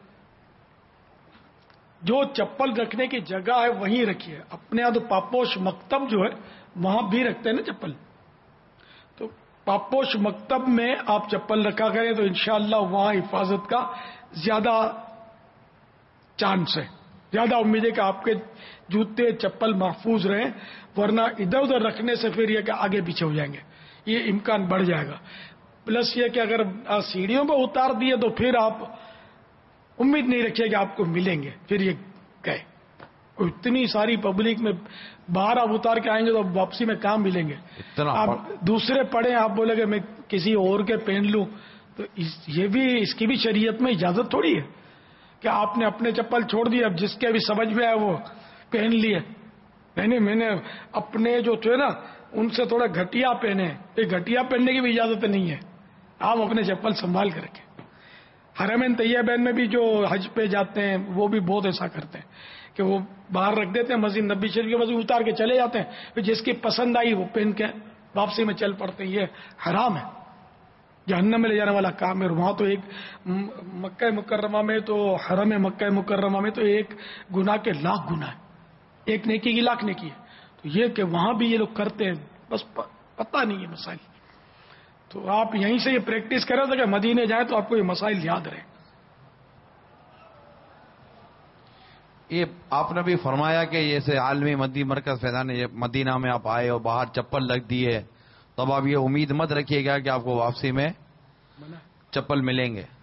جو چپل رکھنے کی جگہ ہے وہیں رکھیے. اپنے یہاں تو پاپوش مکتب جو ہے وہاں بھی رکھتے ہیں نا چپل، تو پاپوش مکتب میں آپ چپل رکھا کریں تو انشاءاللہ وہاں حفاظت کا زیادہ چانس ہے، زیادہ امید ہے کہ آپ کے جوتے چپل محفوظ رہیں. ورنہ ادھر ادھر رکھنے سے پھر یہ کہ آگے پیچھے ہو جائیں گے، یہ امکان بڑھ جائے گا. پلس یہ کہ اگر سیڑھیوں پہ اتار دیے تو پھر آپ امید نہیں رکھیے کہ آپ کو ملیں گے. پھر یہ گئے، اتنی ساری پبلک میں باہر آپ اتار کے آئیں گے تو واپسی میں کہاں ملیں گے. آپ دوسرے پڑھیں، آپ بولے کہ میں کسی اور کے پہن لوں، تو یہ بھی اس کی بھی شریعت میں اجازت تھوڑی ہے کہ آپ نے اپنے چپل چھوڑ دیے، اب جس کے بھی سمجھ میں آئے وہ پہن لیے. میں نے اپنے جو تھے نا ان سے تھوڑا گھٹیا پہنے. یہ گھٹیا پہننے کی بھی اجازت نہیں ہے، آپ اپنے چپل سنبھال کے رکھیں. حرمین طیبین میں بھی جو حج پہ جاتے ہیں وہ بھی بہت ایسا کرتے ہیں کہ وہ باہر رکھ دیتے ہیں، مسجد نبی شریف کے مسجد اتار کے چلے جاتے ہیں، پھر جس کی پسند آئی وہ پہن کے واپسی میں چل پڑتے ہیں. یہ حرام ہے، جہنم میں لے جانے والا کام ہے. اور وہاں تو ایک مکہ مکرمہ میں تو حرم مکہ مکرمہ میں تو ایک گناہ کے لاکھ گناہ ہے، ایک نیکی کی لاکھ نیکی ہے. تو یہ کہ وہاں بھی یہ لوگ کرتے ہیں، بس پتہ نہیں ہے مسائل. تو آپ یہیں سے یہ پریکٹس کریں تو کہ مدینے جائیں تو آپ کو یہ مسائل یاد رہیں. یہ آپ نے بھی فرمایا کہ جیسے عالمی مدی مرکز فیضان مدینہ میں آپ آئے اور باہر چپل رکھ دیے تو اب آپ یہ امید مت رکھیے گا کہ آپ کو واپسی میں چپل ملیں گے.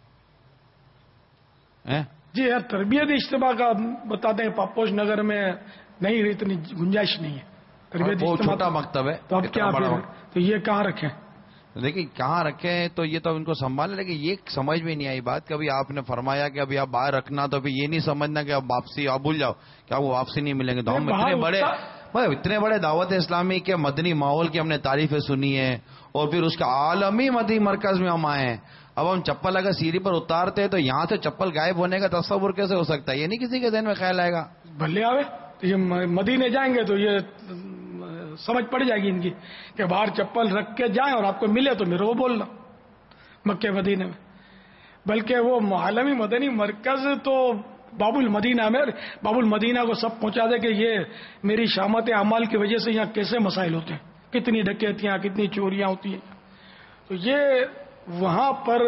جی یار، تربیت اجتماع کا بتا دیں پاپوش نگر میں نہیں، اتنی گنجائش نہیں ہے. تربیت بہت اجتماع چھوٹا مکتب ہے تو اب کیا تو یہ کہاں رکھیں؟ دیکھیں کہاں رکھیں تو یہ تو ان کو سنبھالیں. لیکن یہ سمجھ میں نہیں آئی بات. کبھی آپ نے فرمایا کہ ابھی آپ باہر رکھنا تو ابھی یہ نہیں سمجھنا کہ اب واپسی آپ بھول جاؤ کہ آپ کو واپسی نہیں ملیں گے. تو ہم اتنے بڑے دعوت اسلامی کے مدنی ماحول کی ہم نے تعریفیں سنی ہیں اور پھر اس کا عالمی مدنی مرکز میں ہم آئے ہیں. اب ہم چپل اگر سیڑھی پر اتارتے تو یہاں سے چپل غائب ہونے کا تصور کیسے ہو سکتا ہے؟ یہ نہیں کسی کے ذہن میں خیال آئے گا. بھلے آوے تو یہ مدینے جائیں گے تو یہ سمجھ پڑ جائے گی ان کی کہ باہر چپل رکھ کے جائیں اور آپ کو ملے تو میرے کو بولنا مکہ مدینے میں. بلکہ وہ عالمی مدنی مرکز تو باب المدینہ میں، باب المدینہ کو سب پہنچا دے کہ یہ میری شامت اعمال کی وجہ سے یہاں کیسے مسائل ہوتے ہیں، کتنی ڈکیتیاں، کتنی چوریاں ہوتی ہیں. تو یہ وہاں پر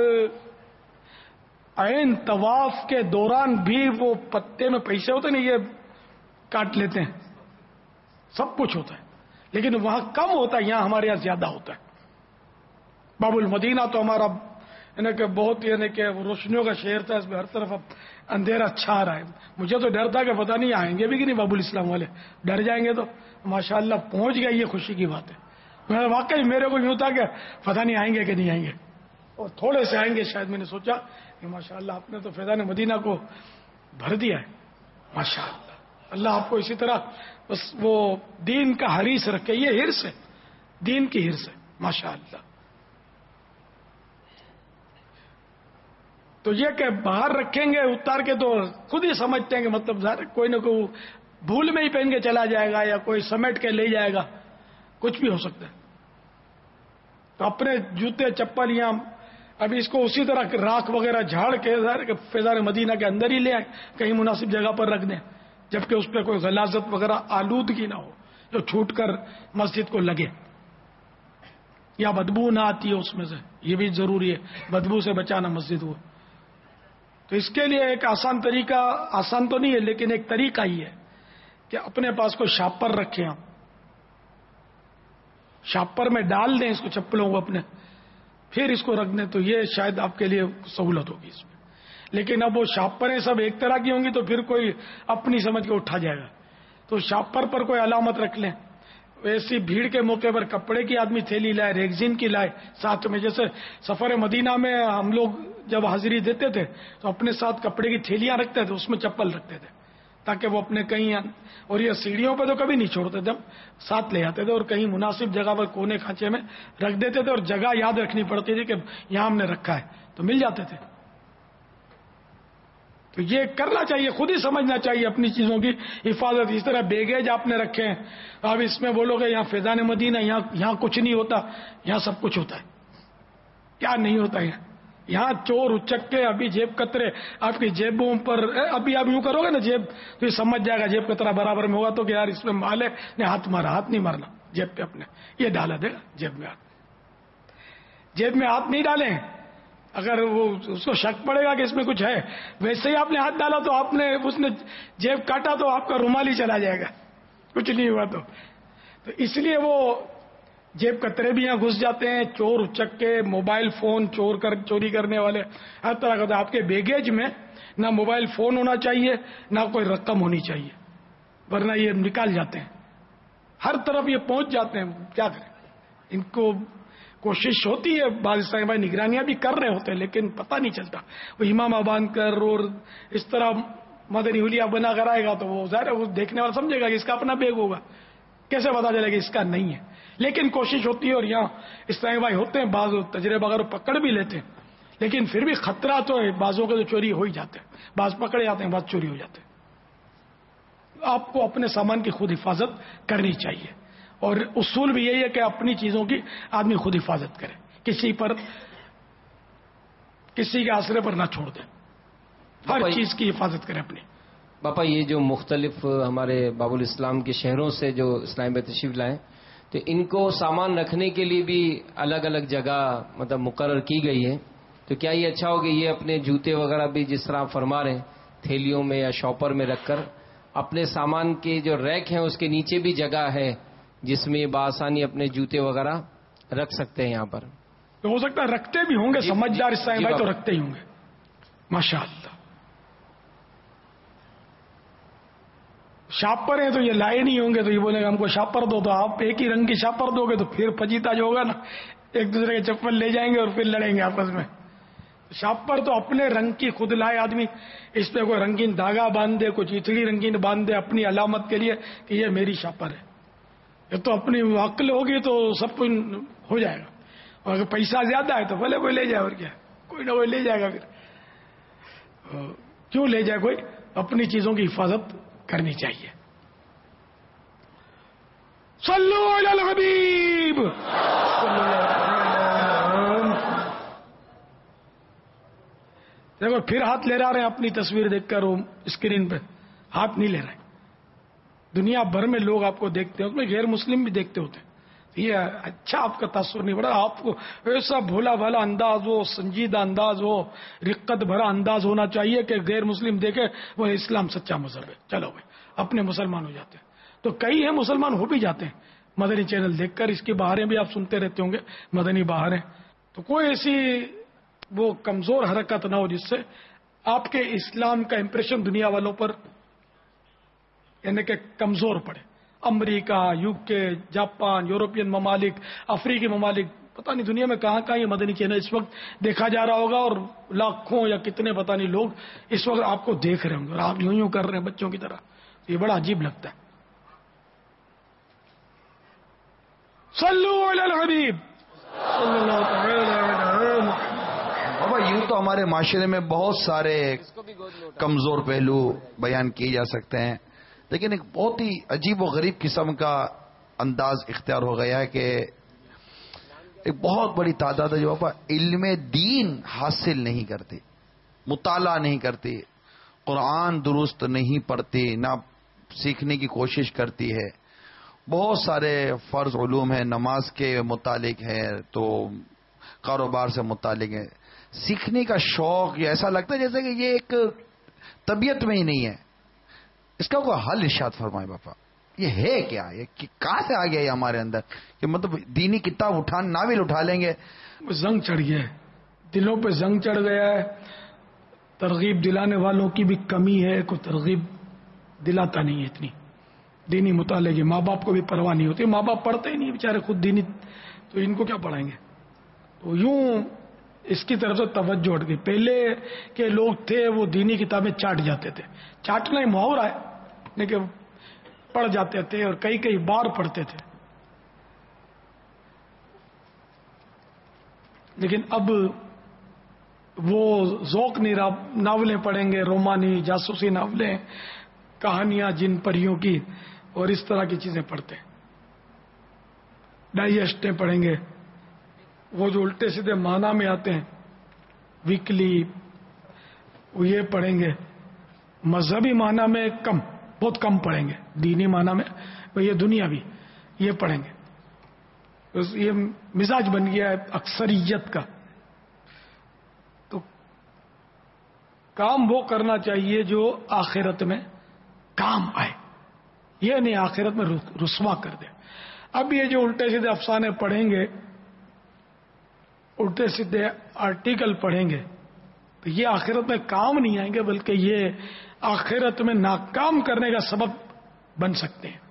عین طواف کے دوران بھی وہ پتے میں پیسے ہوتے ہیں، یہ کاٹ لیتے ہیں، سب کچھ ہوتا ہے. لیکن وہاں کم ہوتا ہے، یہاں ہمارے یہاں زیادہ ہوتا ہے. باب المدینہ تو ہمارا کہ بہت کہ روشنیوں کا شہر تھا، اس میں ہر طرف اب اندھیرا چھا رہا ہے. مجھے تو ڈر تھا کہ پتہ نہیں آئیں گے بھی کہ نہیں باب الاسلام والے، ڈر جائیں گے. تو ماشاءاللہ پہنچ گئے، یہ خوشی کی بات ہے. واقعی میرے کو یوں تھا کہ پتہ نہیں آئیں گے کہ نہیں آئیں گے، اور تھوڑے سے آئیں گے شاید. میں نے سوچا کہ ماشاءاللہ آپ نے تو فیضان مدینہ کو بھر دیا ہے. ماشاءاللہ اللہ آپ کو اسی طرح بس وہ دین کا حریص رکھے. یہ حرص ہے، دین کی حرص ہے ماشاءاللہ. تو یہ کہ باہر رکھیں گے اتار کے تو خود ہی سمجھتے ہیں کہ مطلب کوئی نہ کوئی بھول میں ہی پہن کے چلا جائے گا یا کوئی سمیٹ کے لے جائے گا، کچھ بھی ہو سکتا ہے. تو اپنے جوتے چپل یہاں ابھی اس کو اسی طرح راکھ وغیرہ جھاڑ کے فیضان مدینہ کے اندر ہی لے آئیں، کہیں مناسب جگہ پر رکھ دیں، جبکہ اس پہ کوئی غلاظت وغیرہ آلودگی نہ ہو جو چھوٹ کر مسجد کو لگے یا بدبو نہ آتی ہے اس میں سے. یہ بھی ضروری ہے، بدبو سے بچانا مسجد کو. تو اس کے لیے ایک آسان طریقہ، آسان تو نہیں ہے لیکن ایک طریقہ ہی ہے کہ اپنے پاس کوئی شاپر رکھیں، آپ شاپر میں ڈال دیں اس کو، چپلوں کو اپنے، پھر اس کو رکھ دیں. تو یہ شاید آپ کے لیے سہولت ہوگی اس میں. لیکن اب وہ شاپریں سب ایک طرح کی ہوں گی تو پھر کوئی اپنی سمجھ کے اٹھا جائے گا. تو شاپر پر کوئی علامت رکھ لیں. ایسی بھیڑ کے موقع پر کپڑے کی آدمی تھیلی لائے, ریگزین کی لائے ساتھ میں. جیسے سفر مدینہ میں ہم لوگ جب حاضری دیتے تھے تو اپنے ساتھ کپڑے کی تھیلیاں رکھتے تھے, اس میں چپل رکھتے تھے تاکہ وہ اپنے کہیں, اور یہ سیڑھیوں پہ تو کبھی نہیں چھوڑتے تھے, ساتھ لے آتے تھے اور کہیں مناسب جگہ پر کونے کھانچے میں رکھ دیتے تھے, اور جگہ یاد رکھنی پڑتی تھی کہ یہاں ہم نے رکھا ہے تو مل جاتے تھے. تو یہ کرنا چاہیے, خود ہی سمجھنا چاہیے اپنی چیزوں کی حفاظت. اس طرح بیگیج آپ نے رکھے ہیں, اب اس میں بولو گے یہاں فیضان مدینہ, یہاں کچھ نہیں ہوتا, یہاں سب کچھ ہوتا ہے. کیا نہیں ہوتا ہے یہاں؟ چور اچکے, ابھی جیب کترے آپ کی جیبوں پر, ابھی آپ یوں کرو گے نا جیب تو یہ سمجھ جائے گا جیب کترا برابر میں ہوگا تو کہ یار اس میں مال ہے, نے ہاتھ مارا. ہاتھ نہیں مارنا جیب پہ اپنے, یہ ڈالا دے گا جیب میں ہاتھ. جیب میں ہاتھ نہیں ڈالیں, اگر وہ اس کو شک پڑے گا کہ اس میں کچھ ہے, ویسے ہی آپ نے ہاتھ ڈالا تو آپ نے اس نے جیب کاٹا تو آپ کا رومال ہی چلا جائے گا, کچھ نہیں ہوا. تو اس لیے وہ جیب کترے بھی یہاں گھس جاتے ہیں, چور اچکے, موبائل فون چوری کرنے والے, ہر طرح کا. آپ کے بیگیج میں نہ موبائل فون ہونا چاہیے نہ کوئی رقم ہونی چاہیے, ورنہ یہ نکال جاتے ہیں, ہر طرف یہ پہنچ جاتے ہیں. کیا کریں, ان کو کوشش ہوتی ہے, بعض اسلامی بھائی نگرانیاں بھی کر رہے ہوتے ہیں لیکن پتہ نہیں چلتا. وہ امامہ باندھ کر اور اس طرح مدنی حلیہ بنا کر آئے گا تو وہ ظاہر ہے وہ دیکھنے والا سمجھے گا کہ اس کا اپنا بیگ ہوگا, کیسے پتا چلے گا اس کا نہیں ہے. لیکن کوشش ہوتی ہے, اور یہاں اسلامی بھائی ہوتے ہیں بعض تجربہ وغیرہ پکڑ بھی لیتے ہیں, لیکن پھر بھی خطرہ تو ہے, بعضوں کے تو چوری ہو ہی جاتے ہیں, بعض پکڑے جاتے ہیں, بعض چوری ہو جاتے ہیں. آپ کو اپنے سامان کی خود حفاظت کرنی چاہیے, اور اصول بھی یہی ہے کہ اپنی چیزوں کی آدمی خود حفاظت کرے, کسی کے آسرے پر نہ چھوڑ دے, ہر چیز کی حفاظت کرے اپنی. باپا یہ جو مختلف ہمارے باب الاسلام کے شہروں سے جو اسلام میں تشریف لائیں تو ان کو سامان رکھنے کے لیے بھی الگ الگ جگہ مطلب مقرر کی گئی ہے, تو کیا یہ اچھا ہو کہ یہ اپنے جوتے وغیرہ بھی جس طرح آپ فرما رہے ہیں تھیلیوں میں یا شاپر میں رکھ کر اپنے سامان کے جو ریک ہیں اس کے نیچے بھی جگہ ہے جس میں بآسانی اپنے جوتے وغیرہ رکھ سکتے ہیں؟ یہاں پر تو ہو سکتا ہے رکھتے بھی ہوں گے, سمجھدار اسلامی بھائی تو رکھتے ہی ہوں گے ماشاء اللہ. شاپر ہیں تو یہ لائے نہیں ہوں گے, تو یہ بولیں گے ہم کو شاپر دو, تو آپ ایک ہی رنگ کی شاپر دو گے تو پھر پجیتا جو ہوگا نا, ایک دوسرے کے چپل لے جائیں گے اور پھر لڑیں گے آپس میں. شاپر تو اپنے رنگ کی خود لائے آدمی, اس پہ کوئی رنگین دھاگا باندھ دے, کوئی چیتڑی رنگین باندھ دے اپنی علامت کے لیے کہ یہ میری شاپر ہے. یہ تو اپنی عقل ہوگی تو سب کچھ ہو جائے گا, اور اگر پیسہ زیادہ ہے تو بھلے کوئی لے جائے, اور کیا کوئی نہ کوئی لے جائے گا. پھر کیوں لے جائے کوئی, اپنی چیزوں کی حفاظت کرنی چاہیے. صلو علی الحبیب. دیکھو پھر ہاتھ لے رہے ہیں اپنی تصویر دیکھ کر وہ اسکرین پہ, ہاتھ نہیں لے رہے. دنیا بھر میں لوگ آپ کو دیکھتے ہیں, اس میں غیر مسلم بھی دیکھتے ہوتے ہیں. یہ اچھا آپ کا تاثر نہیں پڑا, آپ کو ایسا بھولا بھالا انداز ہو, سنجیدہ انداز ہو, رقت بھرا انداز ہونا چاہیے کہ غیر مسلم دیکھے وہ اسلام سچا مذہب ہے, چلو بھائی اپنے مسلمان ہو جاتے ہیں. تو کئی ہیں مسلمان ہو بھی جاتے ہیں مدنی چینل دیکھ کر, اس کی بہاریں بھی آپ سنتے رہتے ہوں گے, مدنی بہاریں. تو کوئی ایسی وہ کمزور حرکت نہ ہو جس سے آپ کے اسلام کا امپریشن دنیا والوں پر یعنی کہ کمزور پڑے. امریکہ, یو کے, جاپان, یورپین ممالک, افریقی ممالک, پتہ نہیں دنیا میں کہاں کہاں یہ مدنی چینل اس وقت دیکھا جا رہا ہوگا, اور لاکھوں یا کتنے پتہ نہیں لوگ اس وقت آپ کو دیکھ رہے ہوں گے, اور آپ یوں کر رہے ہیں بچوں کی طرح. یہ بڑا عجیب لگتا ہے. صلو علی الحبیب صلی اللہ تعالی. بابا یوں تو ہمارے معاشرے میں بہت سارے کمزور پہلو بیان کیے جا سکتے ہیں, لیکن ایک بہت ہی عجیب و غریب قسم کا انداز اختیار ہو گیا ہے کہ ایک بہت بڑی تعداد ہے جو بابا علم دین حاصل نہیں کرتی, مطالعہ نہیں کرتی, قرآن درست نہیں پڑھتی, نہ سیکھنے کی کوشش کرتی ہے. بہت سارے فرض علوم ہیں, نماز کے متعلق ہے تو کاروبار سے متعلق ہے. سیکھنے کا شوق یہ ایسا لگتا ہے جیسے کہ یہ ایک طبیعت میں ہی نہیں ہے. اس کا کوئی حل ارشاد فرمائے باپا, یہ ہے کیا, یہ کہاں سے آ گیا یہ ہمارے اندر کہ مطلب دینی کتاب ناول اٹھا لیں گے, زنگ چڑھ گیا ہے, دلوں پہ زنگ چڑھ گیا ہے, ترغیب دلانے والوں کی بھی کمی ہے، کوئی ترغیب دلاتا نہیں ہے اتنی دینی مطالعے کی. ماں باپ کو بھی پرواہ نہیں ہوتی، ماں باپ پڑھتے ہی نہیں بیچارے خود دینی، تو ان کو کیا پڑھائیں گے. تو یوں اس کی طرف سے توجہ ہٹ گئی. پہلے کے لوگ تھے وہ دینی کتابیں چاٹ جاتے تھے، چاٹنا ہی محاورہ ہے لیکن پڑھ جاتے تھے اور کئی کئی بار پڑھتے تھے. لیکن اب وہ ذوق نہیں رہا. ناولیں پڑھیں گے، رومانی جاسوسی ناولیں، کہانیاں جن پریوں کی اور اس طرح کی چیزیں پڑھتے ہیں. ڈائجسٹیں پڑھیں گے، وہ جو الٹے سیدھے معنی میں آتے ہیں ویکلی، وہ یہ پڑھیں گے. مذہبی معنی میں کم، بہت کم پڑھیں گے. دینی معنی میں یہ دنیا بھی یہ پڑھیں گے. یہ مزاج بن گیا ہے اکثریت کا. تو کام وہ کرنا چاہیے جو آخرت میں کام آئے، یہ نہیں آخرت میں رسوا کر دے. اب یہ جو الٹے سیدھے افسانے پڑھیں گے، الٹے سیدھے آرٹیکل پڑھیں گے، تو یہ آخرت میں کام نہیں آئیں گے، بلکہ یہ آخرت میں ناکام کرنے کا سبب بن سکتے ہیں.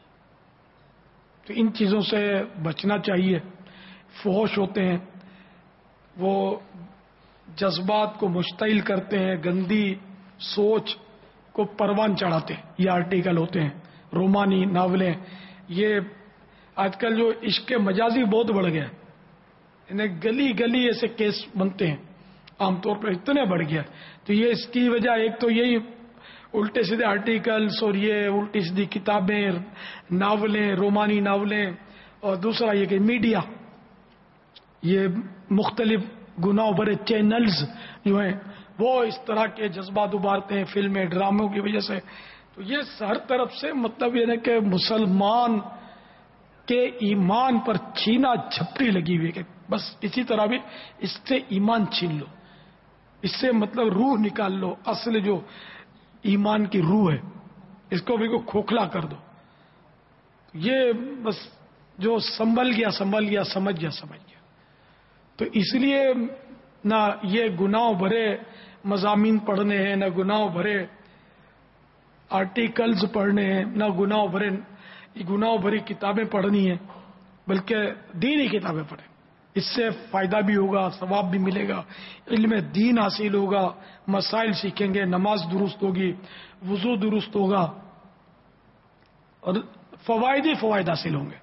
تو ان چیزوں سے بچنا چاہیے. فحش ہوتے ہیں، وہ جذبات کو مشتعل کرتے ہیں، گندی سوچ کو پروان چڑھاتے ہیں. یہ آرٹیکل ہوتے ہیں، رومانی ناولیں. یہ آج کل جو عشق مجازی بہت بڑھ گیا ہے، انہیں گلی گلی ایسے کیس بنتے ہیں عام طور پر، اتنے بڑھ گیا. تو یہ اس کی وجہ ایک تو یہی الٹے سیدھے آرٹیکلس اور یہ الٹی سیدھی کتابیں، ناولیں، رومانی ناولیں، اور دوسرا یہ کہ میڈیا، یہ مختلف گناہ بھرے چینلز جو ہیں وہ اس طرح کے جذبات ابھارتے ہیں فلمیں ڈراموں کی وجہ سے. تو یہ ہر طرف سے مطلب یہ ہے کہ مسلمان کے ایمان پر چھینا جھپٹی لگی ہوئی ہے کہ بس اسی طرح بھی اس سے ایمان چھین لو، اس سے مطلب روح نکال لو. اصل جو ایمان کی روح ہے اس کو بھی کھوکھلا کر دو. یہ بس جو سنبھل گیا سمجھ گیا. تو اس لیے نہ یہ گناہ بھرے مضامین پڑھنے ہیں، نہ گناہ بھرے آرٹیکلز پڑھنے ہیں، نہ گناہ بھری کتابیں پڑھنی ہیں، بلکہ دینی کتابیں پڑھیں. اس سے فائدہ بھی ہوگا، ثواب بھی ملے گا، علم دین حاصل ہوگا، مسائل سیکھیں گے، نماز درست ہوگی، وضو درست ہوگا، اور فوائد ہی فوائد حاصل ہوں گے.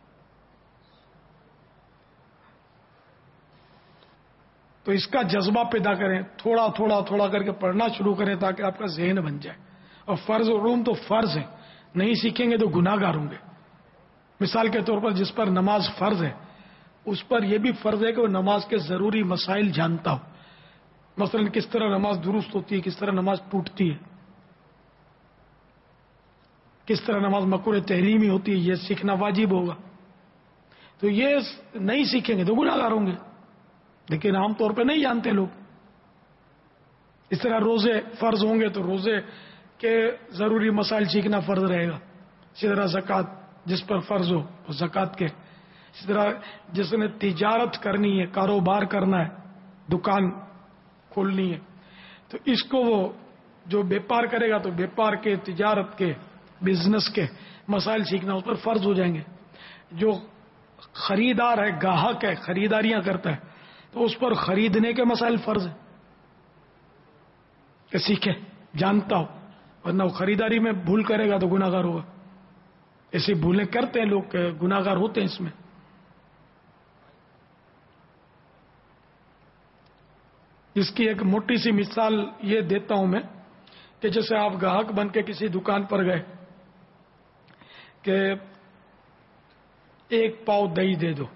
تو اس کا جذبہ پیدا کریں، تھوڑا تھوڑا تھوڑا کر کے پڑھنا شروع کریں تاکہ آپ کا ذہن بن جائے. اور فرض علوم تو فرض ہے، نہیں سیکھیں گے تو گناہ گار ہوں گے. مثال کے طور پر جس پر نماز فرض ہے اس پر یہ بھی فرض ہے کہ وہ نماز کے ضروری مسائل جانتا ہو. مثلا کس طرح نماز درست ہوتی ہے، کس طرح نماز ٹوٹتی ہے، کس طرح نماز مکروہ تحریمی ہوتی ہے، یہ سیکھنا واجب ہوگا. تو یہ نہیں سیکھیں گے تو گناہ گار ہوں گے، لیکن عام طور پہ نہیں جانتے لوگ. اس طرح روزے فرض ہوں گے تو روزے کے ضروری مسائل سیکھنا فرض رہے گا. اسی طرح زکوٰۃ جس پر فرض ہو وہ زکوٰۃ کے. اسی طرح جس نے تجارت کرنی ہے، کاروبار کرنا ہے، دکان کھولنی ہے، تو اس کو وہ جو بیپار کرے گا تو بیپار کے، تجارت کے، بزنس کے مسائل سیکھنا اس پر فرض ہو جائیں گے. جو خریدار ہے، گاہک ہے، خریداریاں کرتا ہے تو اس پر خریدنے کے مسائل فرض ہیں کہ سیکھے، جانتا ہو، ورنہ وہ خریداری میں بھول کرے گا تو گناہ گار ہوگا. ایسی بھولیں کرتے ہیں لوگ کہ گناہ گار ہوتے ہیں اس میں. اس کی ایک موٹی سی مثال یہ دیتا ہوں میں کہ جیسے آپ گاہک بن کے کسی دکان پر گئے کہ ایک پاؤ دہی دے دو.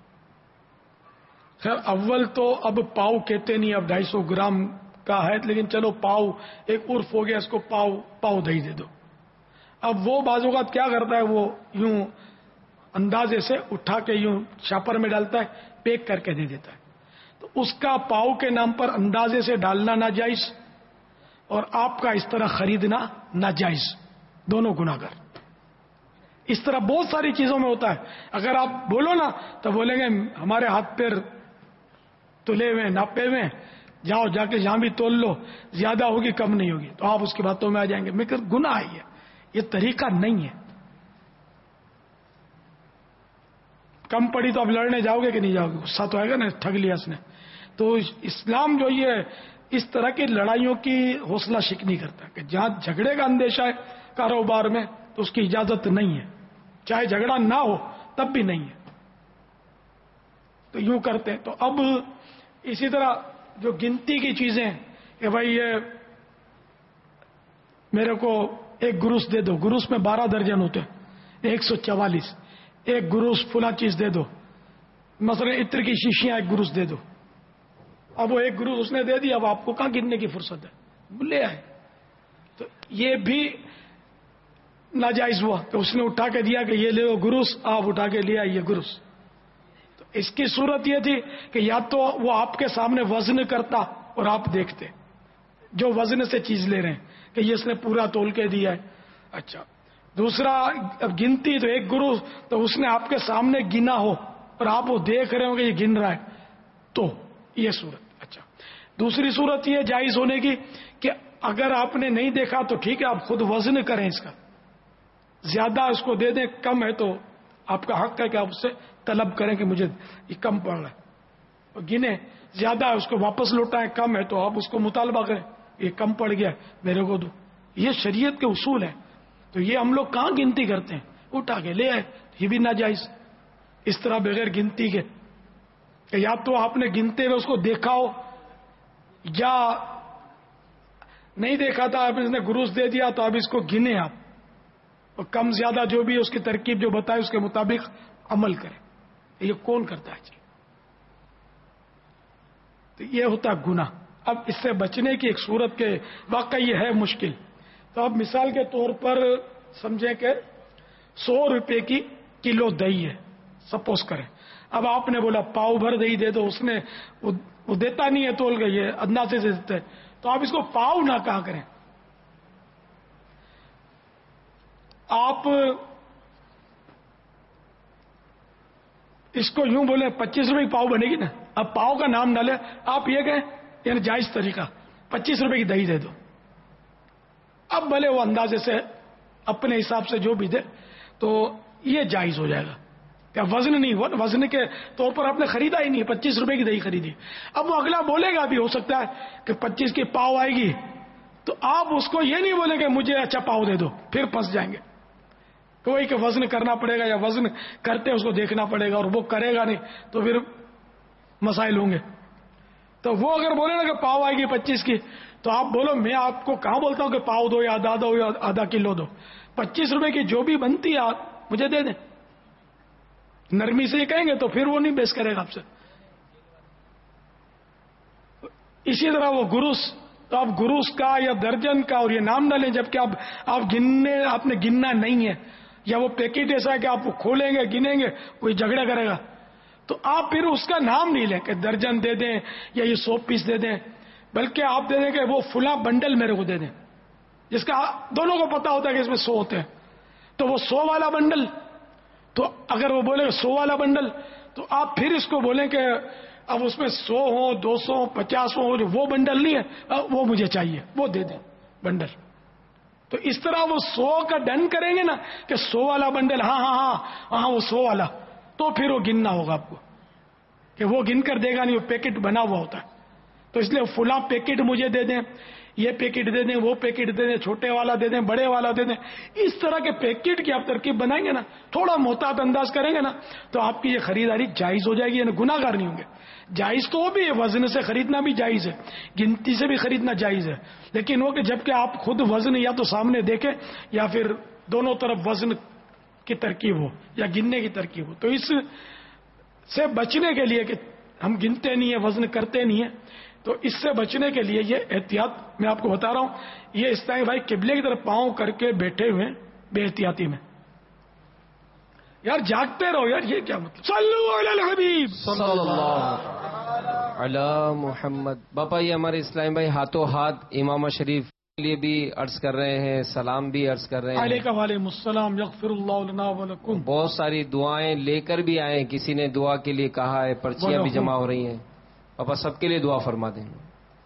خیر اول تو اب پاؤ کہتے نہیں، اب 250 گرام کا ہے، لیکن چلو پاؤ ایک عرف ہو گیا، اس کو پاؤ دہی دے دو. اب وہ بعض اوقات کیا کرتا ہے، وہ یوں اندازے سے اٹھا کے یوں شاپر میں ڈالتا ہے، پیک کر کے دے دیتا ہے. تو اس کا پاؤ کے نام پر اندازے سے ڈالنا ناجائز اور آپ کا اس طرح خریدنا ناجائز، دونوں گناہگار. اس طرح بہت ساری چیزوں میں ہوتا ہے. اگر آپ بولو نا تو بولیں گے ہمارے ہاتھ پیر تلے ہوئے، ناپے ہوئے، جاؤ جا کے جہاں بھی تول لو، زیادہ ہوگی کم نہیں ہوگی، تو آپ اس کی باتوں میں آ جائیں گے. مگر گناہ ہے یہ طریقہ نہیں ہے. کم پڑی تو اب لڑنے جاؤ گے کہ نہیں جاؤ گے؟ غصہ تو آئے گا نا، ٹھگ لیا اس نے. تو اسلام جو یہ اس طرح کی لڑائیوں کی حوصلہ شکنی کرتا ہے کہ جہاں جھگڑے کا اندیشہ ہے کاروبار میں تو اس کی اجازت نہیں ہے، چاہے جھگڑا نہ ہو تب بھی نہیں ہے. تو یوں کرتے ہیں. تو اب اسی طرح جو گنتی کی چیزیں کہ بھائی یہ میرے کو ایک گروس دے دو، گروس میں 12 درجن ہوتے ہیں، 144، ایک گروس فلاں چیز دے دو، مثلا عطر کی شیشیاں ایک گروس دے دو. اب وہ ایک گروس اس نے دے دی، اب آپ کو کہاں گننے کی فرصت ہے؟ لے آئے. تو یہ بھی ناجائز ہوا کہ اس نے اٹھا کے دیا کہ یہ لے لو گروس، آپ اٹھا کے لیا یہ گروس. تو اس کی صورت یہ تھی کہ یا تو وہ آپ کے سامنے وزن کرتا اور آپ دیکھتے جو وزن سے چیز لے رہے ہیں کہ یہ اس نے پورا تول کے دیا ہے. اچھا دوسرا اب گنتی، تو ایک گروس تو اس نے آپ کے سامنے گنا ہو اور آپ وہ دیکھ رہے ہو کہ یہ گن رہا ہے، تو یہ صورت. اچھا دوسری صورت یہ جائز ہونے کی کہ اگر آپ نے نہیں دیکھا تو ٹھیک ہے، آپ خود وزن کریں اس کا، زیادہ اس کو دے دیں، کم ہے تو آپ کا حق ہے کہ آپ اس سے طلب کریں کہ مجھے یہ کم پڑ رہا ہے، اور گنے. زیادہ ہے اس کو واپس لوٹائیں، کم ہے تو آپ اس کو مطالبہ کریں یہ کم پڑ گیا میرے کو دو. یہ شریعت کے اصول ہیں. تو یہ ہم لوگ کہاں گنتی کرتے ہیں؟ اٹھا کے لے آئے، یہ بھی ناجائز. اس طرح بغیر گنتی کے کہ یا تو آپ نے گنتے ہوئے اس کو دیکھا ہو یا نہیں دیکھا تھا، آپ نے گروس دے دیا تو اب اس کو گنے آپ، اور کم زیادہ جو بھی اس کی ترکیب جو بتائے اس کے مطابق عمل کریں. یہ کون کرتا ہے جی؟ تو یہ ہوتا ہے گناہ. اب اس سے بچنے کی ایک صورت کے واقعی یہ ہے مشکل. تو اب مثال کے طور پر سمجھیں کہ 100 روپے کی کلو دہی ہے، سپوز کریں. اب آپ نے بولا پاؤ بھر دہی دے دو، اس نے وہ دیتا نہیں ہے تول گئی ہے، اندازے سے دیتا ہے، تو آپ اس کو پاؤ نہ کہا کریں. آپ اس کو یوں بولے 25 روپے کی پاؤ بنے گی نا، اب پاؤ کا نام نہ لے، آپ یہ کہیں یعنی جائز طریقہ 25 روپے کی دہی دے دو. اب بھلے وہ اندازے سے اپنے حساب سے جو بھی دے تو یہ جائز ہو جائے گا. کیا وزن نہیں ہوا؟ وزن کے طور پر آپ نے خریدا ہی نہیں، 25 روپے کی دہی خریدی. اب وہ اگلا بولے گا بھی، ہو سکتا ہے کہ 25 کی پاؤ آئے گی، تو آپ اس کو یہ نہیں بولیں کہ مجھے اچھا پاؤ دے دو، پھر پھنس جائیں گے. کوئی کہ وزن کرنا پڑے گا، یا وزن کرتے اس کو دیکھنا پڑے گا، اور وہ کرے گا نہیں تو پھر مسائل ہوں گے. تو وہ اگر بولے نا کہ پاؤ آئے گی 25 کی، تو آپ بولو میں آپ کو کہاں بولتا ہوں کہ پاؤ دو یا آدھا دو یا آدھا کلو دو، 25 روپے کی جو بھی بنتی ہے آپ مجھے دے دیں. نرمی سے یہ کہیں گے تو پھر وہ نہیں بیس کرے گا آپ سے. اسی طرح وہ گروس، تو آپ گروس کا یا درجن کا اور یہ نام نہ لیں، جبکہ آپ نے گننا نہیں ہے، یا وہ پیکٹ ایسا ہے کہ آپ کھولیں گے گنیں گے کوئی جھگڑا کرے گا، تو آپ پھر اس کا نام نہیں لیں کہ درجن دے دیں یا یہ 100 پیس دے دیں، بلکہ آپ دے دیں کہ وہ فلاں بنڈل میرے کو دے دیں، جس کا دونوں کو پتا ہوتا ہے کہ اس میں 100 ہوتے ہیں. تو وہ 100 والا بنڈل، تو اگر وہ بولے 100 والا بنڈل، تو آپ پھر اس کو بولیں کہ اب اس میں 100 ہو 200 50 ہو، جو وہ بنڈل نہیں ہے وہ مجھے چاہیے، وہ دے دیں بنڈل. تو اس طرح وہ 100 کا ڈن کریں گے نا کہ 100 والا بنڈل، ہاں ہاں ہاں ہاں وہ 100 والا، تو پھر وہ گننا ہوگا آپ کو، کہ وہ گن کر دے گا نہیں، وہ پیکٹ بنا ہوا ہوتا ہے. تو اس لیے فلاں پیکٹ مجھے دے دیں، یہ پیکٹ دے دیں، وہ پیکٹ دے دیں، چھوٹے والا دے دیں، بڑے والا دے دیں. اس طرح کے پیکٹ کی آپ ترکیب بنائیں گے نا، تھوڑا محتاط انداز کریں گے نا، تو آپ کی یہ خریداری جائز ہو جائے گی، یعنی گناہ گار نہیں ہوں گے. جائز تو وہ بھی ہے، وزن سے خریدنا بھی جائز ہے، گنتی سے بھی خریدنا جائز ہے، لیکن وہ کہ جب کہ آپ خود وزن یا تو سامنے دیکھیں یا پھر دونوں طرف وزن کی ترکیب ہو یا گننے کی ترکیب ہو. تو اس سے بچنے کے لیے کہ ہم گنتے نہیں ہیں، وزن کرتے نہیں ہیں، تو اس سے بچنے کے لیے یہ احتیاط میں آپ کو بتا رہا ہوں. یہ اس طرح بھائی قبلے کی طرف پاؤں کر کے بیٹھے ہوئے بے احتیاطی میں، یار جاگتے رہو یار، یہ کیا مطلب؟ صلو علی الحبیب صلی اللہ علی محمد. باپا یہ ہمارے اسلام بھائی ہاتھوں ہاتھ امامہ شریف کے لیے بھی عرض کر رہے ہیں، سلام بھی عرض کر رہے ہیں. علیکم وعلیکم السلام، یغفر اللہ لنا ولکم. بہت ساری دعائیں لے کر بھی آئے ہیں، کسی نے دعا کے لیے کہا ہے، پرچیاں بھی جمع ہو رہی ہیں. پاپا سب کے لیے دعا فرما دیں.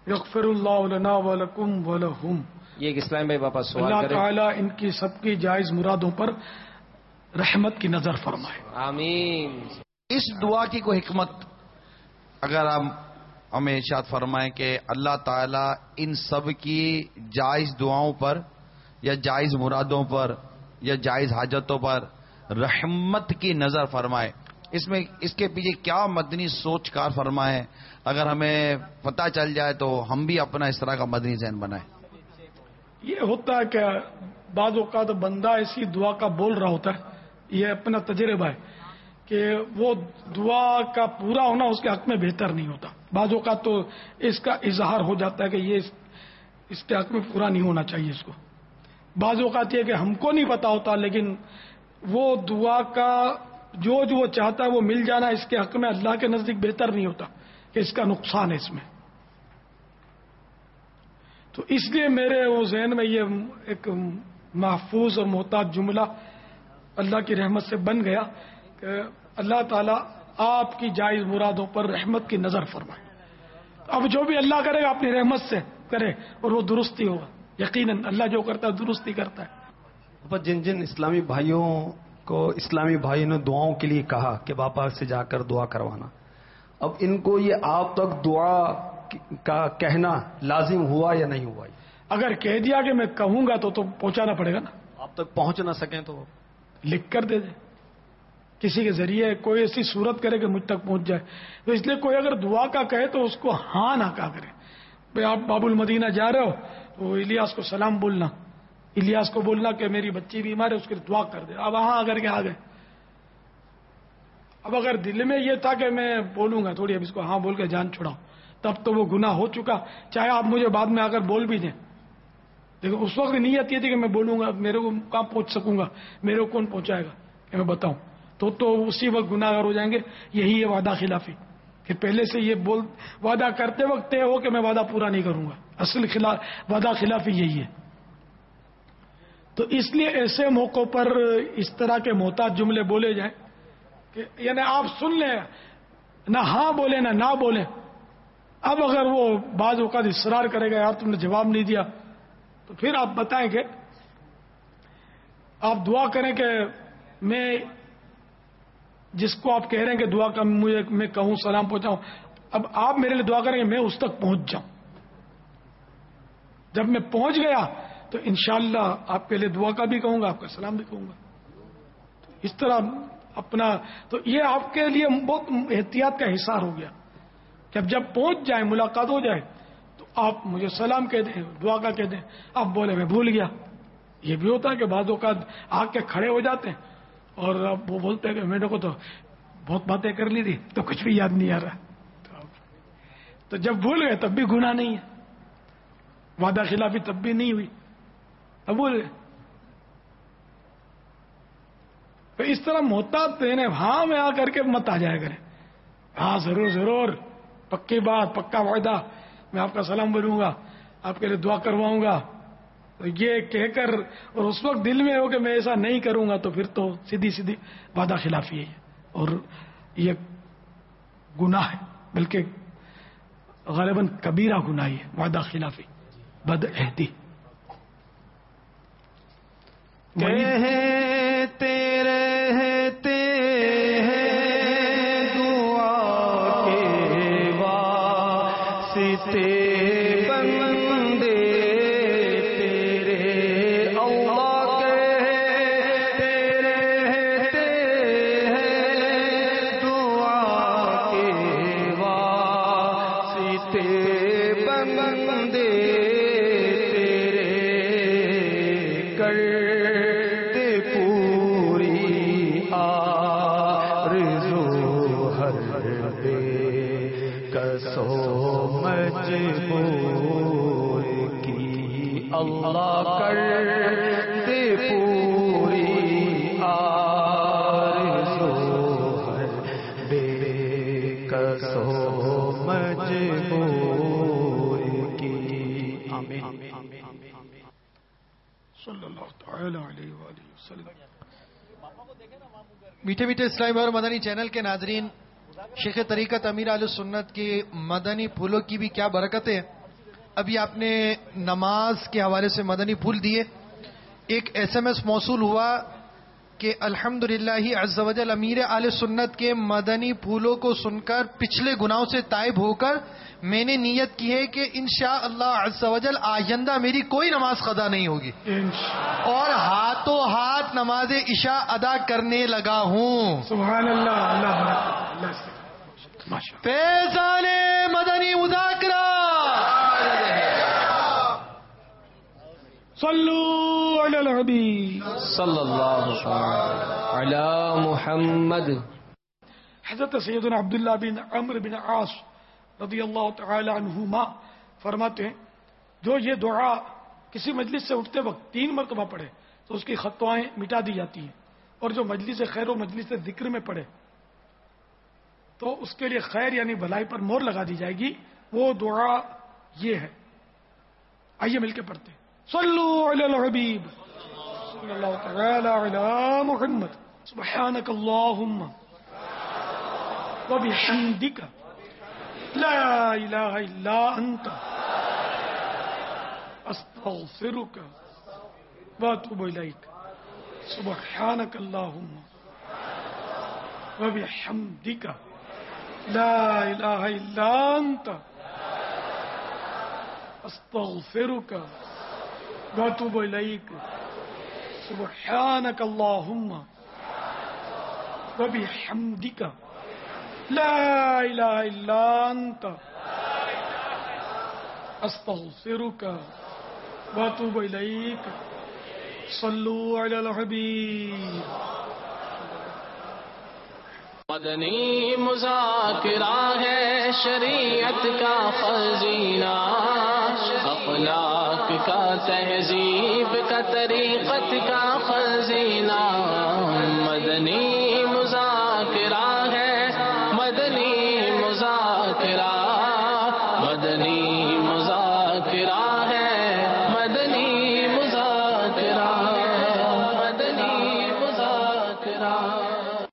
یغفر اللہ لنا ولکم ولہم. یہ ایک اسلام بھائی واپس سوال اللہ کریں. تعالیٰ ان کی سب کی جائز مرادوں پر رحمت کی نظر فرمائے. آمین. اس دعا کی کوئی حکمت اگر ہم ہمیں ارشاد فرمائیں کہ اللہ تعالیٰ ان سب کی جائز دعاؤں پر یا جائز مرادوں پر یا جائز حاجتوں پر رحمت کی نظر فرمائے، اس کے پیچھے کیا مدنی سوچ کار فرمائے؟ اگر ہمیں پتہ چل جائے تو ہم بھی اپنا اس طرح کا مدنی ذہن بنائیں. یہ ہوتا ہے کہ بعض اوقات بندہ ایسی دعا کا بول رہا ہوتا ہے، یہ اپنا تجربہ ہے کہ وہ دعا کا پورا ہونا اس کے حق میں بہتر نہیں ہوتا. بعض اوقات تو اس کا اظہار ہو جاتا ہے کہ یہ اس کے حق میں پورا نہیں ہونا چاہیے اس کو. بعض اوقات یہ کہ ہم کو نہیں پتا ہوتا، لیکن وہ دعا کا جو وہ چاہتا ہے وہ مل جانا اس کے حق میں اللہ کے نزدیک بہتر نہیں ہوتا کہ اس کا نقصان ہے اس میں. تو اس لیے میرے وہ ذہن میں یہ ایک محفوظ اور محتاط جملہ اللہ کی رحمت سے بن گیا کہ اللہ تعالیٰ آپ کی جائز مرادوں پر رحمت کی نظر فرمائے. اب جو بھی اللہ کرے گا اپنی رحمت سے کرے اور وہ درستی ہوگا. یقیناً اللہ جو کرتا ہے درستی کرتا ہے. جن جن اسلامی بھائیوں کو اسلامی بھائی نے دعاؤں کے لیے کہا کہ باپا سے جا کر دعا کروانا، اب ان کو یہ آپ تک دعا کا کہنا لازم ہوا یا نہیں ہوا؟ اگر کہہ دیا کہ میں کہوں گا تو پہنچانا پڑے گا نا. آپ تک پہنچ نہ سکیں تو لکھ کر دے دیں، کسی کے ذریعے کوئی ایسی صورت کرے کہ مجھ تک پہنچ جائے. تو اس لیے کوئی اگر دعا کا کہے تو اس کو ہاں نہ کہا کرے. بھائی آپ باب المدینہ جا رہے ہو تو الیاس کو سلام بولنا، الیاس کو بولنا کہ میری بچی بیمار ہے اس کے لیے دعا کر دے. اب ہاں اگر کے آ گئے. اب اگر دل میں یہ تھا کہ میں بولوں گا تھوڑی، اب اس کو ہاں بول کے جان چھڑاؤ، تب تو وہ گناہ ہو چکا. چاہے آپ مجھے بعد میں آ کر بول بھی دیں، لیکن اس وقت نیت یہ تھی کہ میں بولوں گا، میرے کو کہاں پہنچ سکوں گا، میرے کو کون پہنچائے گا کہ میں بتاؤں. تو اسی وقت گناہ گار ہو جائیں گے. یہی ہے وعدہ خلافی کہ پہلے سے یہ وعدہ کرتے وقت طے ہو کہ میں وعدہ پورا نہیں کروں گا. اصل وعدہ خلافی یہی ہے. تو اس لیے ایسے موقعوں پر اس طرح کے محتاط جملے بولے جائیں کہ یعنی آپ سن لیں، نہ ہاں بولیں نہ بولیں. اب اگر وہ بعض اوقات اصرار کرے گا یار تم نے جواب نہیں دیا، تو پھر آپ بتائیں کہ آپ دعا کریں کہ میں جس کو آپ کہہ رہے ہیں کہ دعا کا مجھے میں کہوں سلام پہنچاؤں، اب آپ میرے لیے دعا کریں کہ میں اس تک پہنچ جاؤں. جب میں پہنچ گیا تو انشاءاللہ آپ کے لیے دعا کا بھی کہوں گا، آپ کا سلام بھی کہوں گا. اس طرح اپنا تو یہ آپ کے لیے بہت احتیاط کا حصار ہو گیا کہ اب جب پہنچ جائیں ملاقات ہو جائے تو آپ مجھے سلام کہہ دیں، دعا کا کہہ دیں. آپ بولے میں بھول گیا. یہ بھی ہوتا ہے کہ بعض اوقات آ کے کھڑے ہو جاتے ہیں اور اب وہ بولتے ہیں کہ میرے کو تو بہت باتیں کر لی تھی تو کچھ بھی یاد نہیں آ رہا. تو جب بھول گئے تب بھی گناہ نہیں ہے، وعدہ خلافی تب بھی نہیں ہوئی، اب بھول گئے. تو اس طرح محتاط رہنے، ہاں میں آ کر کے مت آ جایا کریں. ہاں ضرور پکی بات، پکا وعدہ، میں آپ کا سلام بولوں گا، آپ کے لیے دعا کرواؤں گا. تو یہ کہہ کر اور اس وقت دل میں ہو کہ میں ایسا نہیں کروں گا تو پھر تو سیدھی وعدہ خلافی ہے اور یہ گناہ ہے، بلکہ غالباً کبیرہ گناہ ہے وعدہ خلافی، بد عہدی. کہتے رہتے ہیں دعا کے واسطے بندے تیرے، اللہ کہتے رہتے ہیں دعا کے واسطے بندے تیرے کرتے پوری آرزو ہر بے کسو مجبور کی، اللہ کرتے پوری آرزو ہر بے کسو مجبور کی. آمین. صلی اللہ تعالی علیہ وآلہ وسلم. میٹھے میٹھے اسلامی اور مدنی چینل کے ناظرین، شیخ طریقت امیر اہل سنت کی مدنی پھولوں کی بھی کیا برکت ہے ابھی آپ نے نماز کے حوالے سے مدنی پھول دیے. ایک SMS موصول ہوا کہ الحمدللہ عز و جل امیر اہل سنت کے مدنی پھولوں کو سن کر پچھلے گناہوں سے تائب ہو کر میں نے نیت کی ہے کہ انشاءاللہ عز و جل آئندہ میری کوئی نماز قضا نہیں ہوگی اور ہاتھوں ہاتھ نماز عشاء ادا کرنے لگا ہوں. سبحان اللہ. اللہ فیضان مدنی مذاکرہ. صلو علی الحبیب صلی اللہ علی محمد. حضرت سیدنا عبداللہ بن عمرو بن عاص رضی اللہ تعالی عنہما فرماتے ہیں جو یہ دعا کسی مجلس سے اٹھتے وقت 3 مرتبہ پڑھے تو اس کی خطوائیں مٹا دی جاتی ہیں، اور جو مجلس خیر و مجلس ذکر میں پڑھے تو اس کے لیے خیر یعنی بھلائی پر مہر لگا دی جائے گی. وہ دعا یہ ہے، آئیے مل کے پڑھتے ہیں. صلو علی الحبیب صلی اللہ تعالی علی محمد. سبحانک اللہم وبحمدک لا الہ الا انت استغفرک واتوب الیک. سبحانک اللہم وبحمدک لا الہ الا انت استغفرک واتوب الیک. سبحانک اللہم وبحمدک لا الہ الا انت استغفرک واتوب الیک. صلو علی الحبیب. مدنی مذاکرہ ہے شریعت کا خزینہ، اخلاق کا تہذیب کا طریقت کا خزینہ. مدنی مذاکرہ ہے مدنی مذاکرہ، مدنی